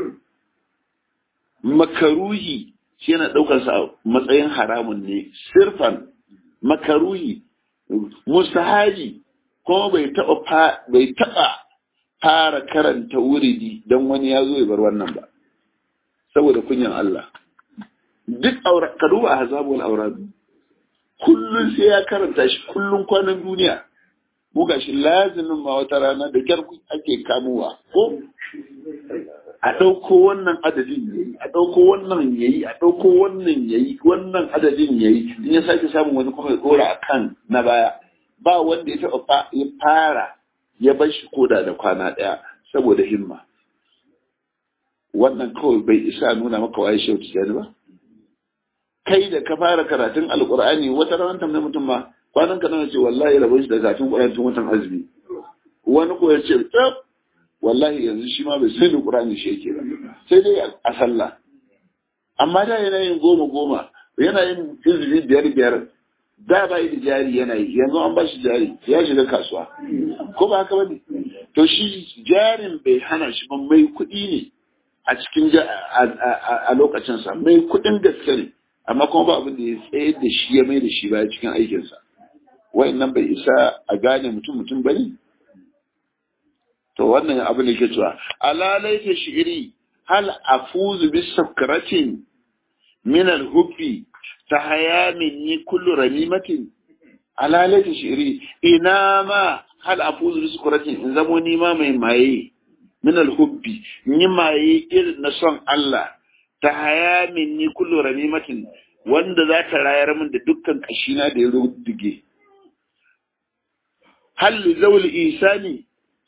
[SPEAKER 1] Makaruhi shi yana ɗaukar sa matsayin haramun ne, sirfan makaruhi, mustahabi kuma bai taɓa bai taɓa fara karanta wuridi don wani ya zo ya bar wannan ba, saboda kunyan Allah. Duk aura ka duba ahzabul aurad, kullun sai ya karanta shi, kullun kwanan duniya. Mu gashi lazimin ma wata rana da kyar ake kamuwa ko a ɗauko wannan adadin yayi, a ɗauko wannan yayi, a ɗauko wannan yayi, wannan adadin yayi, in ya sake samun wani kuma ya dora akan na baya. Ba wanda ya taɓa ya fara ya bar shi koda da kwana ɗaya saboda himma. Wannan kawai bai isa nuna maka waye Shehu Tijjani ba. Kai da ka fara karatun Alƙur'ani wata ranar tambaye mutum ma kwanan ka nawa ce wallahi rabon shi da karatun Qur'ani tun watan azumi. Wani ko ya ce tsaf wallahi yanzu shi ma bai sai da Qur'ani shi yake ba, sai dai a sallah. Amma da yana yin goma goma, yana yin izini biyar biyar, da ba yi da jari yana yi, yanzu an ba shi jari ya shiga kasuwa. Ko ba haka ba ne? To shi jarin bai hana shi ba, mai kuɗi ne a cikin a lokacinsa, mai kuɗin gaske ne, amma kuma ba abin da ya tsaye da shi ya mai da shi baya cikin aikinsa. Wa'annan bai isa a gane mutum mutum ba ne? To wannan abin da ke cewa alalai ta shi'iri hal afuzu bis sakratin min al hubbi ta haya minni kullu ramimatin. Alalai ta shi'iri ina ma hal afuzu bis sakratin in zamo ni ma mai maye min al hubbi ni maye irin na son Allah ta haya minni kullu ramimatin wanda za ta rayar min da dukkan kashina da ya ruddige. Hal zawul isani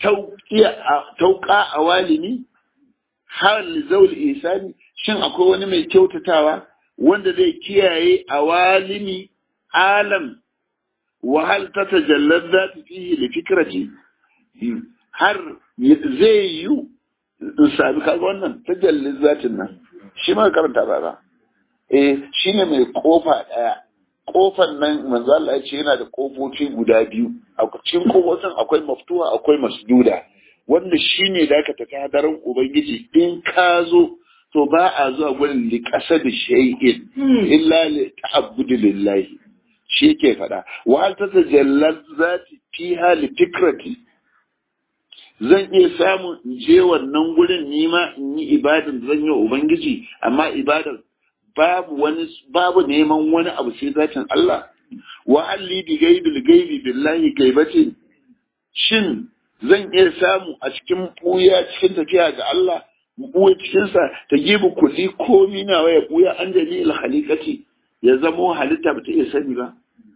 [SPEAKER 1] tauka a walimi, hal zaul isani, shin akwai wani mai kyautatawa wanda zai kiyaye a walimi alam wa hal ta tajallar za ta fiye da fikirati, har zai yi in sami kaga wannan tajallar zatin nan shi ma karanta ba ba eh shi ne mai kofa ɗaya. Kofan nan manzo Allah ya ce yana da kofofi guda biyu, a cikin kofofin akwai maftuha akwai masduda, wanda shine da aka tafi hadarin ubangiji in ka zo to ba a zuwa gurin li qasad shay'in illa li ta'abbud lillahi, shi yake fada wa hal tatajallal zati fiha li fikrati, zan iya samu in je wannan gurin nima in yi ibadan zan yi ubangiji, amma ibadan babu wani babu neman wani abu sai zatin Allah. Wa alli bi gaibil gaibi billahi gaibati, shin zan iya samu a cikin buya cikin tafiya ga Allah buya cikin sa ta gibi kulli komi na waya buya an jamil khaliqati, ya zamo halitta ba ta iya sani ba.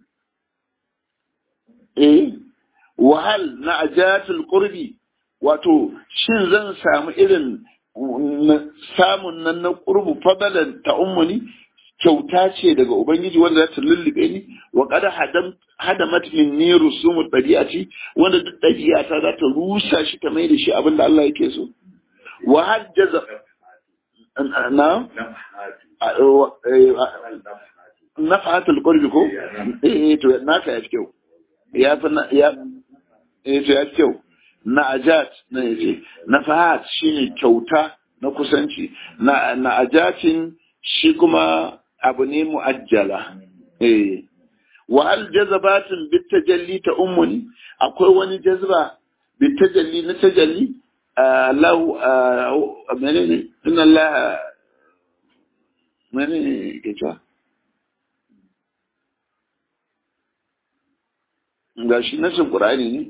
[SPEAKER 1] eh wa hal na'jatul qurbi, wato shin zan samu irin samun nan na ƙurbu fadalan ta ummuni, kyauta ce daga ubangiji wanda za ta lullube ni, wa qad hadamat minni rusumul ɗabi'ati, wanda duk ɗabi'ata za ta rusa shi ta mai da shi abin da Allah yake so. Wa hajjaza na nafahatul qurbi ko eh to naka ya fi kyau, ya fi ya eh to ya fi kyau. Na'ajat na yace nafahat shine kyauta na kusanci, na na'ajatin shi kuma abu ne mu'ajjala. eh wa al jazabatin bitajalli ta ummuni, akwai wani jazba bitajalli na tajalli lahu menene inna Allah menene ke cewa gashi nasin Qur'ani ne.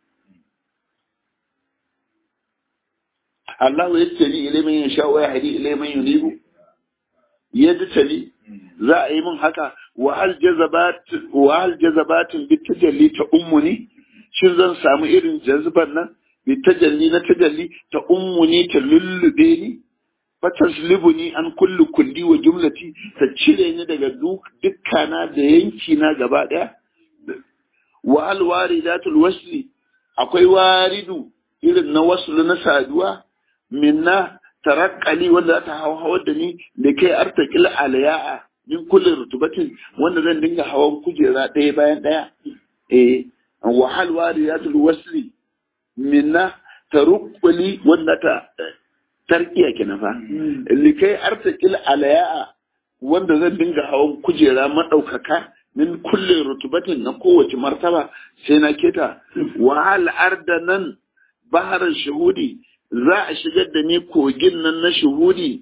[SPEAKER 1] Allah ya tsali ilai man yasha wa yahdi ilai man yunibu, yadda tali za a yi min haka. wa hal jazabat wa hal jazabatin bi tajalli ta ummuni, shin zan samu irin jazban nan bi tajalli na tajalli ta ummuni ta lullube ni, fa taslibuni an kulli kulli wa jumlati, ta cire ni daga dukkana da yanki na gaba daya. wa hal waridatul wasli, akwai waridu irin na waslu na saduwa minna tarakkali wanda ta hawar da ni da kai artakil alya'a min kulli rutubatin wanda zan dinga hawan kujera ɗaya bayan ɗaya eh wa hal wariyatul wasli minna taruqli wanda ta tarkiya kenan fa likai artaqil alaya wanda zan dinga hawan kujera madaukaka min kulli rutubatin na kowace martaba sai na keta wa hal ardanan baharan shuhudi za a shigar da ni kogin nan na shuhudi.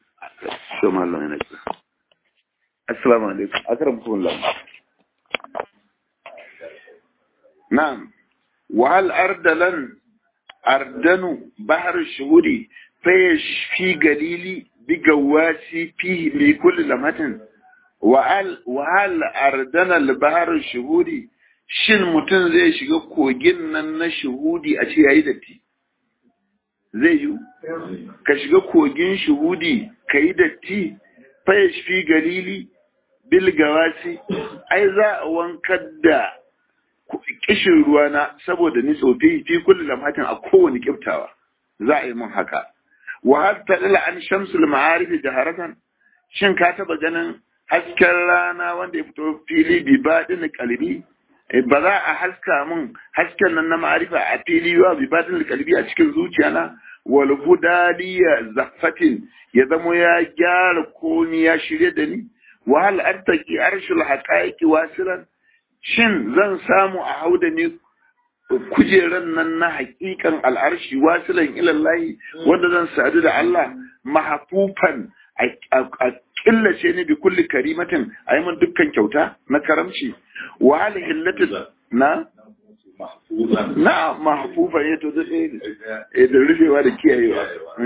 [SPEAKER 1] Assalamu alaikum. Akramukumullah. Na'am. Wa hal ardalan ardanu bahar shuhudi fa yashfi galili bi gawasi fihi bi kulli lamatin wa hal wa hal ardana al bahar shuhudi shin mutum zai shiga kogin nan na shuhudi a ce yayi datti zai yi ka shiga kogin shuhudi kai datti fa yashfi galili bil gawasi ai za a wankar da kishin ruwa na saboda ni tsofi fi kulli lamatin a kowane kiftawa za a yi mun haka wa hal tadala an shamsul ma'arif jaharatan shin ka taba ganin hasken rana wanda ya fito fili bi badin kalbi ba za a haska mun hasken nan na ma'arifa a fili wa bi badin kalbi a cikin zuciya na wal hudaliya zafatin ya zamo ya gyara komi ya shirye da ni wa hal artaki arshul haqaiqi wasiran shin zan samu a hauda ne kujeran nan na haƙiƙan al'arshi wasilan ilallahi wanda zan sadu da Allah mahafufan a killace ni bi kulli karimatin a yi min dukkan kyauta na karamci wa hal hillatin na na mahafufan ya to da da rufewa da kiyayewa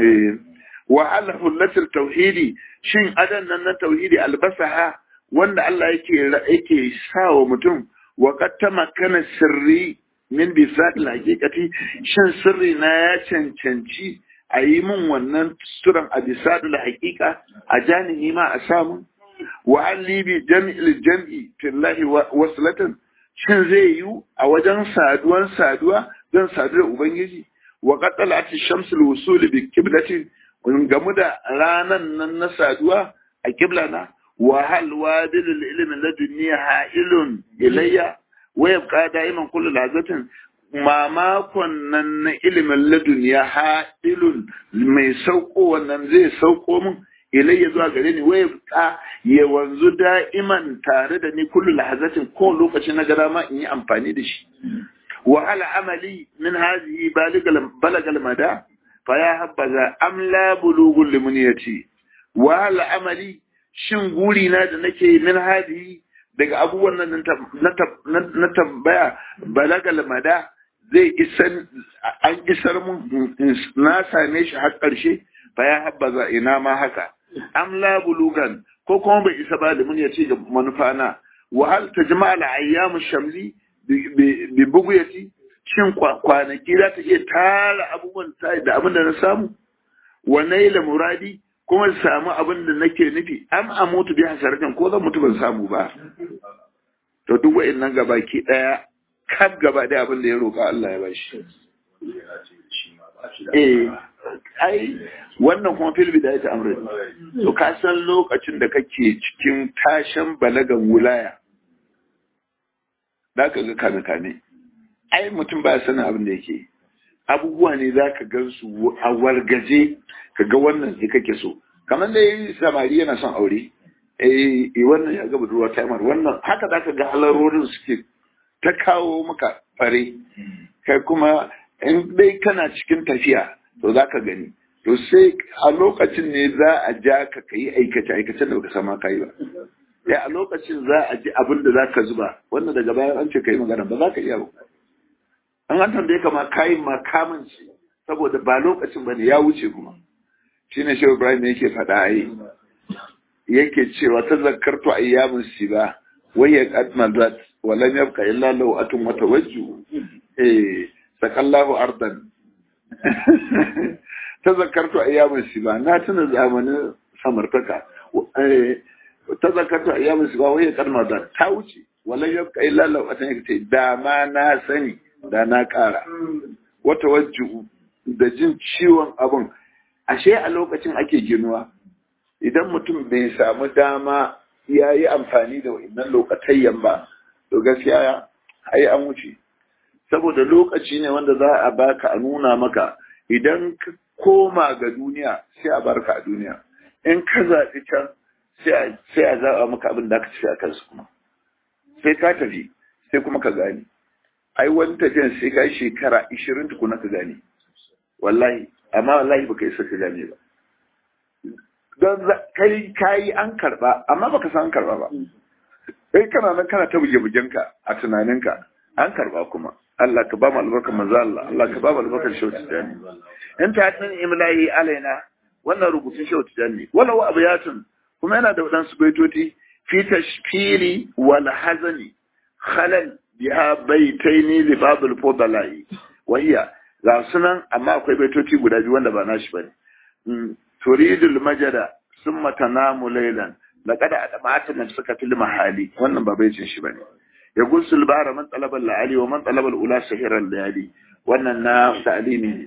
[SPEAKER 1] wa hal hullatul tauhidi shin adan nan na tauhidi albasaha wanda Allah yake yake sawa mutum wa qad tamakkana sirri min bisat al-haqiqati shin sirri na ya cancanci a yi min wannan suran a bisat al-haqiqa a janihi ma a samu wa alli bi jam'il jam'i fillahi waslatan shin zai yi a wajen saduwan saduwa zan sadu da ubangiji wa qad talat ash-shams al-wusul bi qiblatin gamu da ranan nan na saduwa a kiblana وهل وادل العلم لدني هائل إلي ويبقى دائما كل لحظة ما ما كنا علم لدني هائل mai sauko wannan zai sauko min ilayya zuwa gare ni wai ka ya wanzu da'iman tare da ni kullu lahazatin ko lokacin na gara ma in yi amfani da shi wa hal amali min hadhihi balagal balagal mada fa ya habbaza amla bulugul limuniyati wa hal amali shin guri na da nake min hadi daga abubuwan nan na tambaya balagal mada zai isan an isar mun na same shi har ƙarshe fa ya habbaza ina ma haka am la bulugan ko kuma bai isa ba da mun yace ga manufa na wa hal tajma al ayyam shamli bi buguyati shin kwanaki za ta iya tara abubuwan da abin da na samu wa naila muradi kuma samu abin da nake nufi am a mutu bi hasaratin ko zan mutu ban samu ba to duk wa'annan gabaki daya kaf gaba da abin da ya roƙa Allah ya bashi eh ai wannan kuma fil bidayati amrin to ka san lokacin da kake cikin tashan balagan wulaya da ka ga kame kame ai mutum ba sanin abin da yake abubuwa ne za ka gan su a wargaje ka ga wannan ne kake so kamar da yi samari yana son aure eh wannan ya ga budurwa taimar wannan haka za ka ga halarorin suke ta kawo maka fare kai kuma in dai kana cikin tafiya to za ka gani to sai a lokacin ne za a ja ka ka yi aikace aikacen da baka sama ka yi ba sai a lokacin za a ji abin da za ka zuba wannan daga bayan an ce ka yi magana ba za ka iya ba an an tambaye ka ma kayin makamanci saboda ba lokacin ba ne ya wuce kuma shi ne shehu ibrahim yake faɗa ai yake cewa ta zakartu ayyamin si ba wai ya kadmal zat walam yabqa illa lawatun wa tawajju eh sakallahu ardan ta zakartu ayyamin si ba na tuna zamanin samartaka eh ta zakartu ayyamin si ba wai ya kadmal zat ta wuce walam yabqa illa lawatun yake da ma na sani da na ƙara wata wajju da jin ciwon abin ashe a lokacin ake ginuwa idan mutum bai samu dama ya yi amfani da wa'innan lokatayyan ba to gaskiya ai an wuce saboda lokaci ne wanda za a baka a nuna maka idan ka koma ga duniya sai a barka a duniya in ka zaɓi can sai a zaɓa maka abin da aka ci a kansu kuma sai ka tafi sai kuma ka gane ai wani tafiyan sai ka yi shekara ishirin tukuna ka gane wallahi amma wallahi baka isa ka gane ba don kai kayi an karba amma baka san an karba ba kai kana nan kana ta buge bugenka a tunaninka an karba kuma Allah ka ba mu albarkar manzo Allah Allah ka ba mu albarkar shauti dani in ta tin imlahi alaina wannan rubutun shauti dani wala wa abiyatun kuma yana da wadansu baitoti fi tashkili wal hazani khalal biha baitaini li babul fudalai wa hiya ga sunan amma akwai baitoti guda biyu wanda ba nashi bane turidul majada summa tanamu laylan laqad adama'at nafsaka fil mahali wannan ba baitin shi bane ya gusul bara man talaba al-ali wa man talaba al-ula sahira al-layali wannan na ta'limi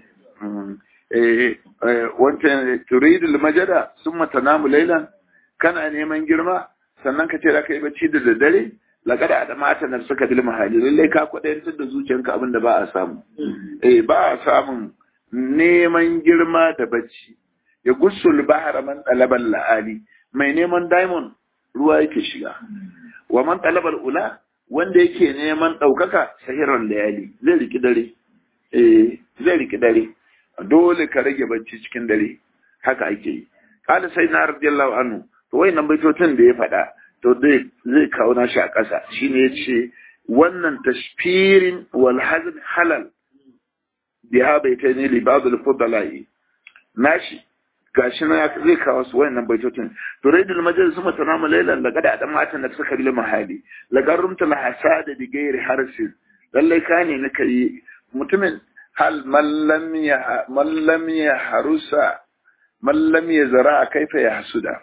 [SPEAKER 1] eh wannan turidul majada summa tanamu laylan kana neman girma sannan ka ce da kai bacci da daddare laqad adama'at nafsaka fil mahali lalle ka kwadayantar da zuciyanka abinda ba a samu eh ba a samun neman girma da bacci ya gusul bahara man talabal la'ali mai neman diamond ruwa yake shiga wa man talabal ula wanda yake neman daukaka sahiran layali zai riki dare eh zai riki dare dole ka rage bacci cikin dare haka ake yi kada sai na radiyallahu anhu to wayannan baitocin da ya faɗa to zai zai kawo nashi a ƙasa shine yace wannan tashfirin wal hazn halal biha baitani li ba'd al fudala'i nashi gashi na zai kawo su wayannan baitocin to raidul majlis suma tanamu laylan laqad adamata na saka bil mahali laqad rumta la hasada bi ghairi harsin lallai ka ne nika yi mutumin hal man lam ya man lam ya harusa man lam ya zara kaifa ya hasuda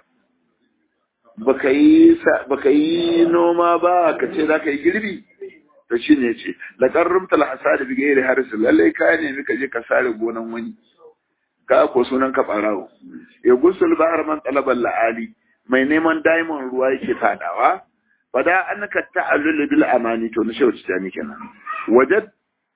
[SPEAKER 1] baka yi baka yi noma ba ka ce zaka yi girbi to shine yace laqad rumta la hasada bi ghairi harsin lallai ka ne nika je ka sare gonan wani ka ko sunan ka barawo ya gusul bahar man talabal la'ali mai neman diamond ruwa yake fadawa fada annaka ta'allul bil amani to na shauci ta ni kenan wajad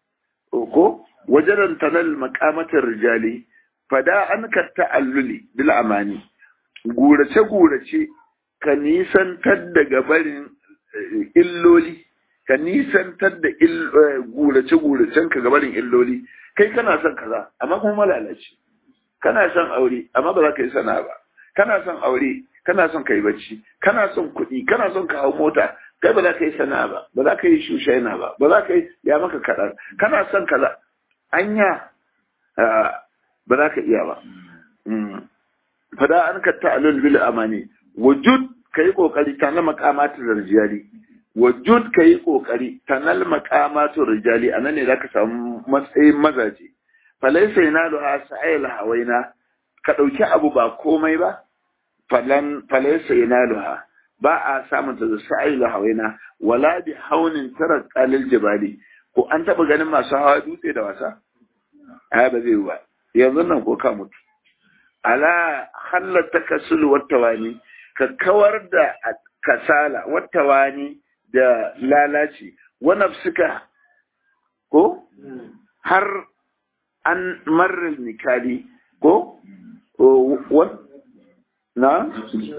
[SPEAKER 1] ko wajadan tanal maqamatir rijali fada annaka ta'alluli bil amani gurace gurace ka nisantar da gabarin illoli ka nisantar da gurace guracen ka gabarin illoli kai kana son kaza amma kuma malalaci kana son aure amma ba za ka yi sana'a ba kana son aure kana son ka yi bacci kana son kuɗi kana son ka hau mota kai ba za ka yi sana'a ba ba za ka yi shushaina ba ba za ka yi ya maka kaɗan kana son kaza anya ba za ka iya ba fada an ka ta'alul bil amani wujud kai kokari ta na maqamatu rijali wujud kai kokari ta na maqamatu rijali anan ne zaka samu matsayin mazaje falaisa yanaluha sa'il hawaina ka dauki abu ba komai ba falan falaisa yanaluha ba a samun ta sa'il hawaina wala bi haunin tara qalil jibali ko an taba ganin masu hawa dutse da wasa ai ba zai ba yanzu nan ko ka mutu ala hallata kasul wattawani ka kawar da kasala wattawani da lalaci wa nafsika ko har an marar nikali ko na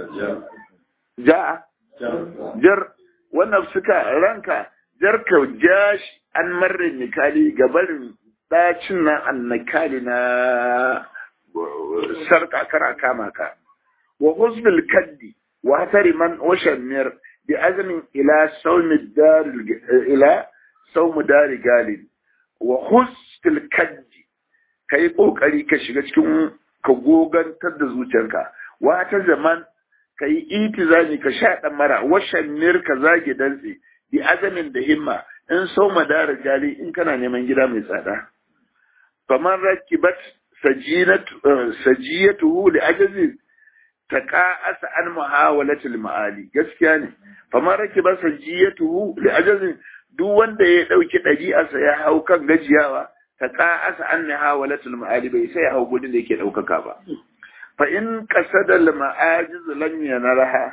[SPEAKER 1] ja jar wannan suka ranka jarka jash an marar nikali gabarin dacin nan annakali na sarka kara kama ka wa husnul kaddi wa hatari man washamir bi azmin ila sawm dar ila sawm dar galin wa husnul kaddi ka yi ƙoƙari ka shiga cikin ka gogantar da zuciyarka wata zaman ka yi itizani ka sha ɗan mara washan mir ka zage dantse bi azamin da himma in so madara jali in kana neman gida mai tsada faman rakibat sajiyatuhu li ajazi taqa'asa an muhawalatil ma'ali gaskiya ne faman rakibat sajiyatuhu li ajazi duk wanda ya dauki ɗabi'arsa ya hau kan gajiyawa ta ƙa'asa an na hawalatul ma'ali bai sai hau gudun da yake ɗaukaka ba. Fa in ƙasa da ma'ajiz lam yanarha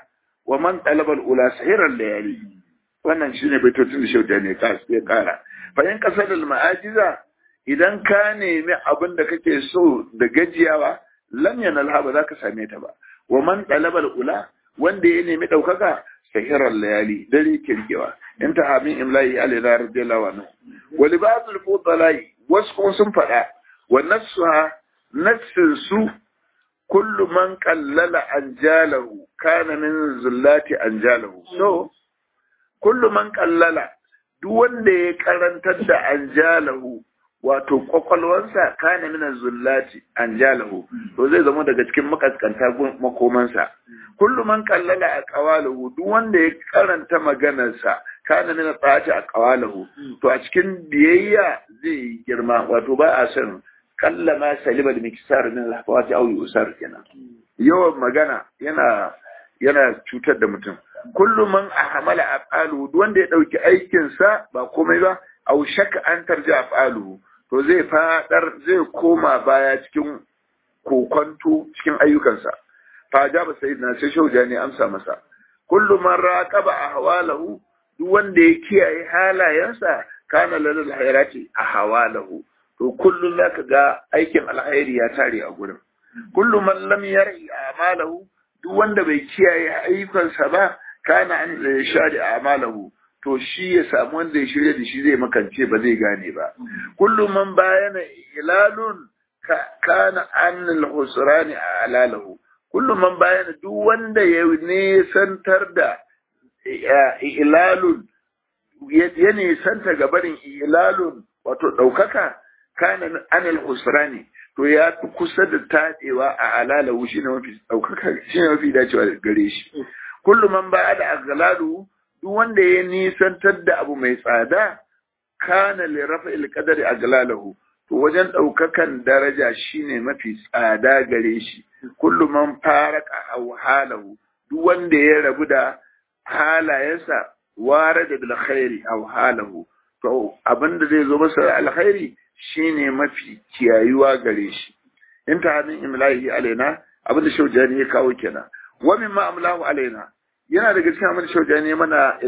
[SPEAKER 1] wa man talabal ula sahiran layali wannan shine baitocin da shauja ne ka ya kara fa in kasadal ma'ajiza idan ka nemi abin da kake so da gajiyawa lam yanalha ba za ka same ta ba wa man talabal ula wanda ya nemi daukaka sahiran layali dare kirgewa inta amin imla'i alina radiyallahu anhu wa libasul fudalai wasu sun fada wa nafsuha nafsin su kullu man qallala anjalahu kana min zullati anjalahu so kullu man qallala duk wanda ya karantar da anjalahu wato kwakwalwansa kana min zullati anjalahu to zai zama daga cikin makaskanta makomansa kullu man qallala aqwalahu duk wanda ya karanta maganarsa kana min tsati aqwalahu to a cikin biyayya zai girma wato ba a san kallama saliba da mikisar min al-hafawati aw yusar kenan yawan magana yana yana cutar da mutum kullu man ahmala afalu wanda ya dauki aikin sa ba komai ba aw shakka an tarja afalu to zai fadar zai koma baya cikin kokonto cikin ayyukansa fa jaba sayyidina sai shaujani amsa masa kullu man raqaba ahwalahu duk wanda ya kiyaye halayensa kana lalal hayrati ahwalahu to kullum za ka ga aikin alkhairi ya tare a gurin kullum man lam yari amalahu duk wanda bai kiyaye ayyukansa ba kana an shari amalahu to shi ya samu wanda ya shirya da shi zai makance ba zai gane ba kullum man bayana ilalun kana an al-husrani alalahu kullum man bayana duk wanda ya ne santar da ilalun ya ne santa gabarin ilalun wato daukaka kana anil usrani to ya fi kusa da tadewa a alalahu shine mafi daukaka shine mafi dacewa da gare shi kullu man ba da aghlalu duk wanda ya nisantar da abu mai tsada kana li rafa'il qadari aghlalahu to wajen daukakan daraja shine mafi tsada gare shi kullu man faraka aw halahu duk wanda ya rabu da halayensa warada bil khairi aw halahu to abinda zai zo masa alkhairi shine mafi kiyayuwa gare shi in ta hadin imlahi alaina abinda shaujani ya kawo kenan wa mimma amlahu alaina yana daga cikin abinda shaujani mana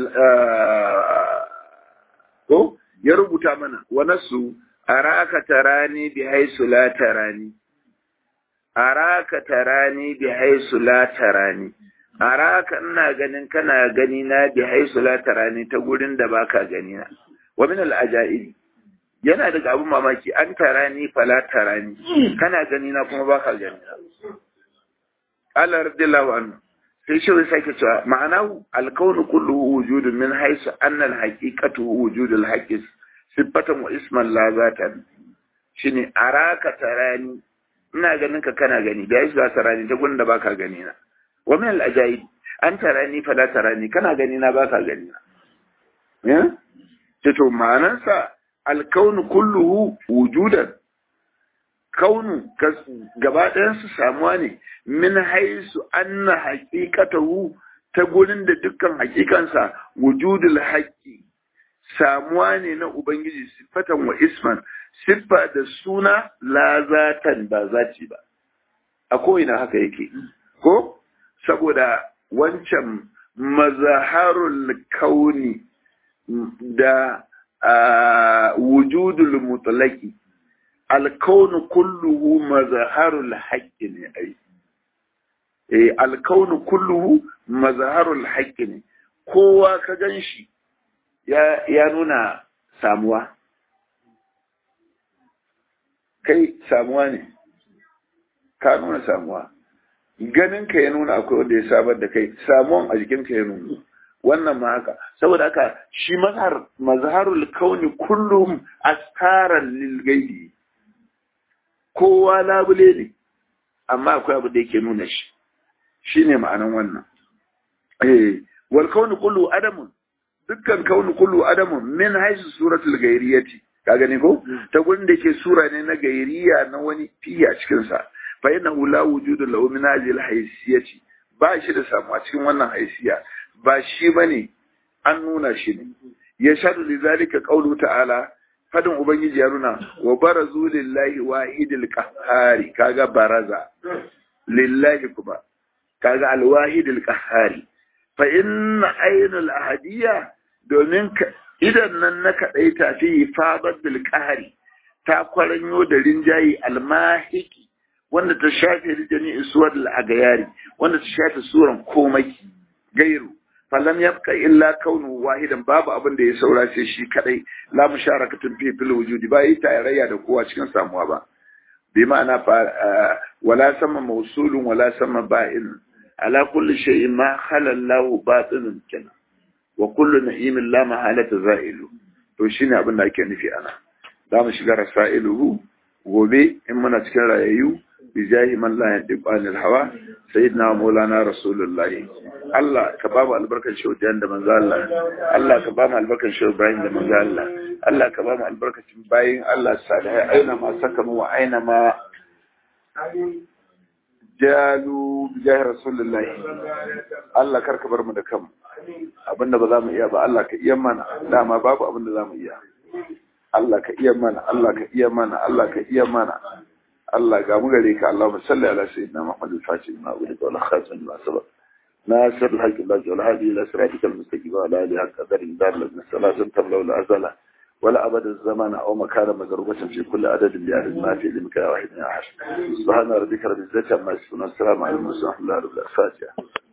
[SPEAKER 1] ko ya rubuta mana wa nasu araka tarani bi haisu la tarani araka tarani bi haisu la tarani araka ina ganin kana gani na bi haisu la tarani ta gurin da baka gani na wa min al ajaibi yana daga abin mamaki an tara ni fala tara ni kana gani na kuma baka gani na Allah radiyallahu anhu sai shi sai ke cewa ma'anahu al-kaunu kulluhu wujudun min haythu anna al-haqiqatu wujudul haqqi sifatan wa isman la zatan shine araka tarani ina ganin ka kana gani da yashi za tarani ta gunda baka gani na wa min al-ajaib an tarani fala tarani kana gani na baka gani na eh to ma'anarsa alkaunu kulluhu wujudan kaunu gaba ɗayansu samuwa ne min haisu anna haqiqatahu ta gurin da dukkan hakikansa wujudul haqqi samuwa ne na ubangiji sifatan wa isman siffa da suna la zatan ba zati ba a ko'ina haka yake ko saboda wancan mazaharul kauni da wujudul mutlaqi alkaunu kulluhu mazharul haqqi ne ai eh alkaunu kulluhu mazharul haqqi ne kowa ka ganshi ya ya nuna samuwa kai samuwa ne ka nuna samuwa ganin ka ya nuna akwai wanda ya sabar da kai samuwan a jikin ka ya nuna wannan ma haka saboda haka shi mazhar mazharul kauni kullum astaran lil gaibi kowa labule ne amma akwai abu da yake nuna shi shine ma'anan wannan eh wal kauni kullu adamun dukkan kauni kullu adamun min haisu suratul gairiyati ka gani ko ta gurin da yake sura ne na gairiya na wani fiya cikin sa fa innahu la wujudu lahu min hadhihi al haysiyati ba shi da samu a cikin wannan haysiya ba shi bane an nuna shi ne ya shadu lidhalika qawlu ta'ala fadin ubangiji ya nuna wa barazu lillahi wahidil qahhari kaga baraza lillahi kuma kaga alwahidil qahhari fa inna ainul ahadiyya domin idan nan na kadaita fi fadat bil qahri ta kwaranyo da rinjayi almahiki wanda ta shafe rijani isuwar al-agayari wanda ta shafe suran komai gairu falam yabqa illa kaunu wahidan babu abin da ya saura sai shi kadai la musharakatun fi fil wujudi ba yi tarayya da kowa cikin samuwa ba bi ma'ana wala sama mawsulun wala sama ba'in ala kulli shay'in ma khala Allahu batinun kana wa kullu na'imin la mahalata za'ilu to shine abin da ake nufi ana za mu shiga rasailuhu gobe in muna cikin rayayyu bijahi man la yantiqu anil hawa sayyidina maulana rasulullahi Allah ka ba mu albarkar shaudiyan da manzo Allah Allah ka ba mu albarkar shehu Ibrahim da manzo Allah Allah ka ba mu albarkacin bayin Allah salihai aina ma sakanu wa aina ma jalu bijahi rasulullahi Allah karka bar mu da kanmu abinda ba za mu iya ba Allah ka iya mana dama babu abinda za mu iya Allah ka iya mana Allah ka iya mana Allah ka iya mana Allah ga mu gare ka Allahumma salli ala sayyidina Muhammad al-Fatih ma wa ala khatim ma sabaq nasir al-haqq Allah wal hadi ila siratikal mustaqim wa ala alihi qadar dar lana salatan tabla wal azala ولا أبد الزمان أو مكان مضروبة في كل عدد بعدد ما في لمك واحد من أحد سبحان ربك رب العزة عما يصفون والسلام على المرسلين ورحمة الله وبركاته.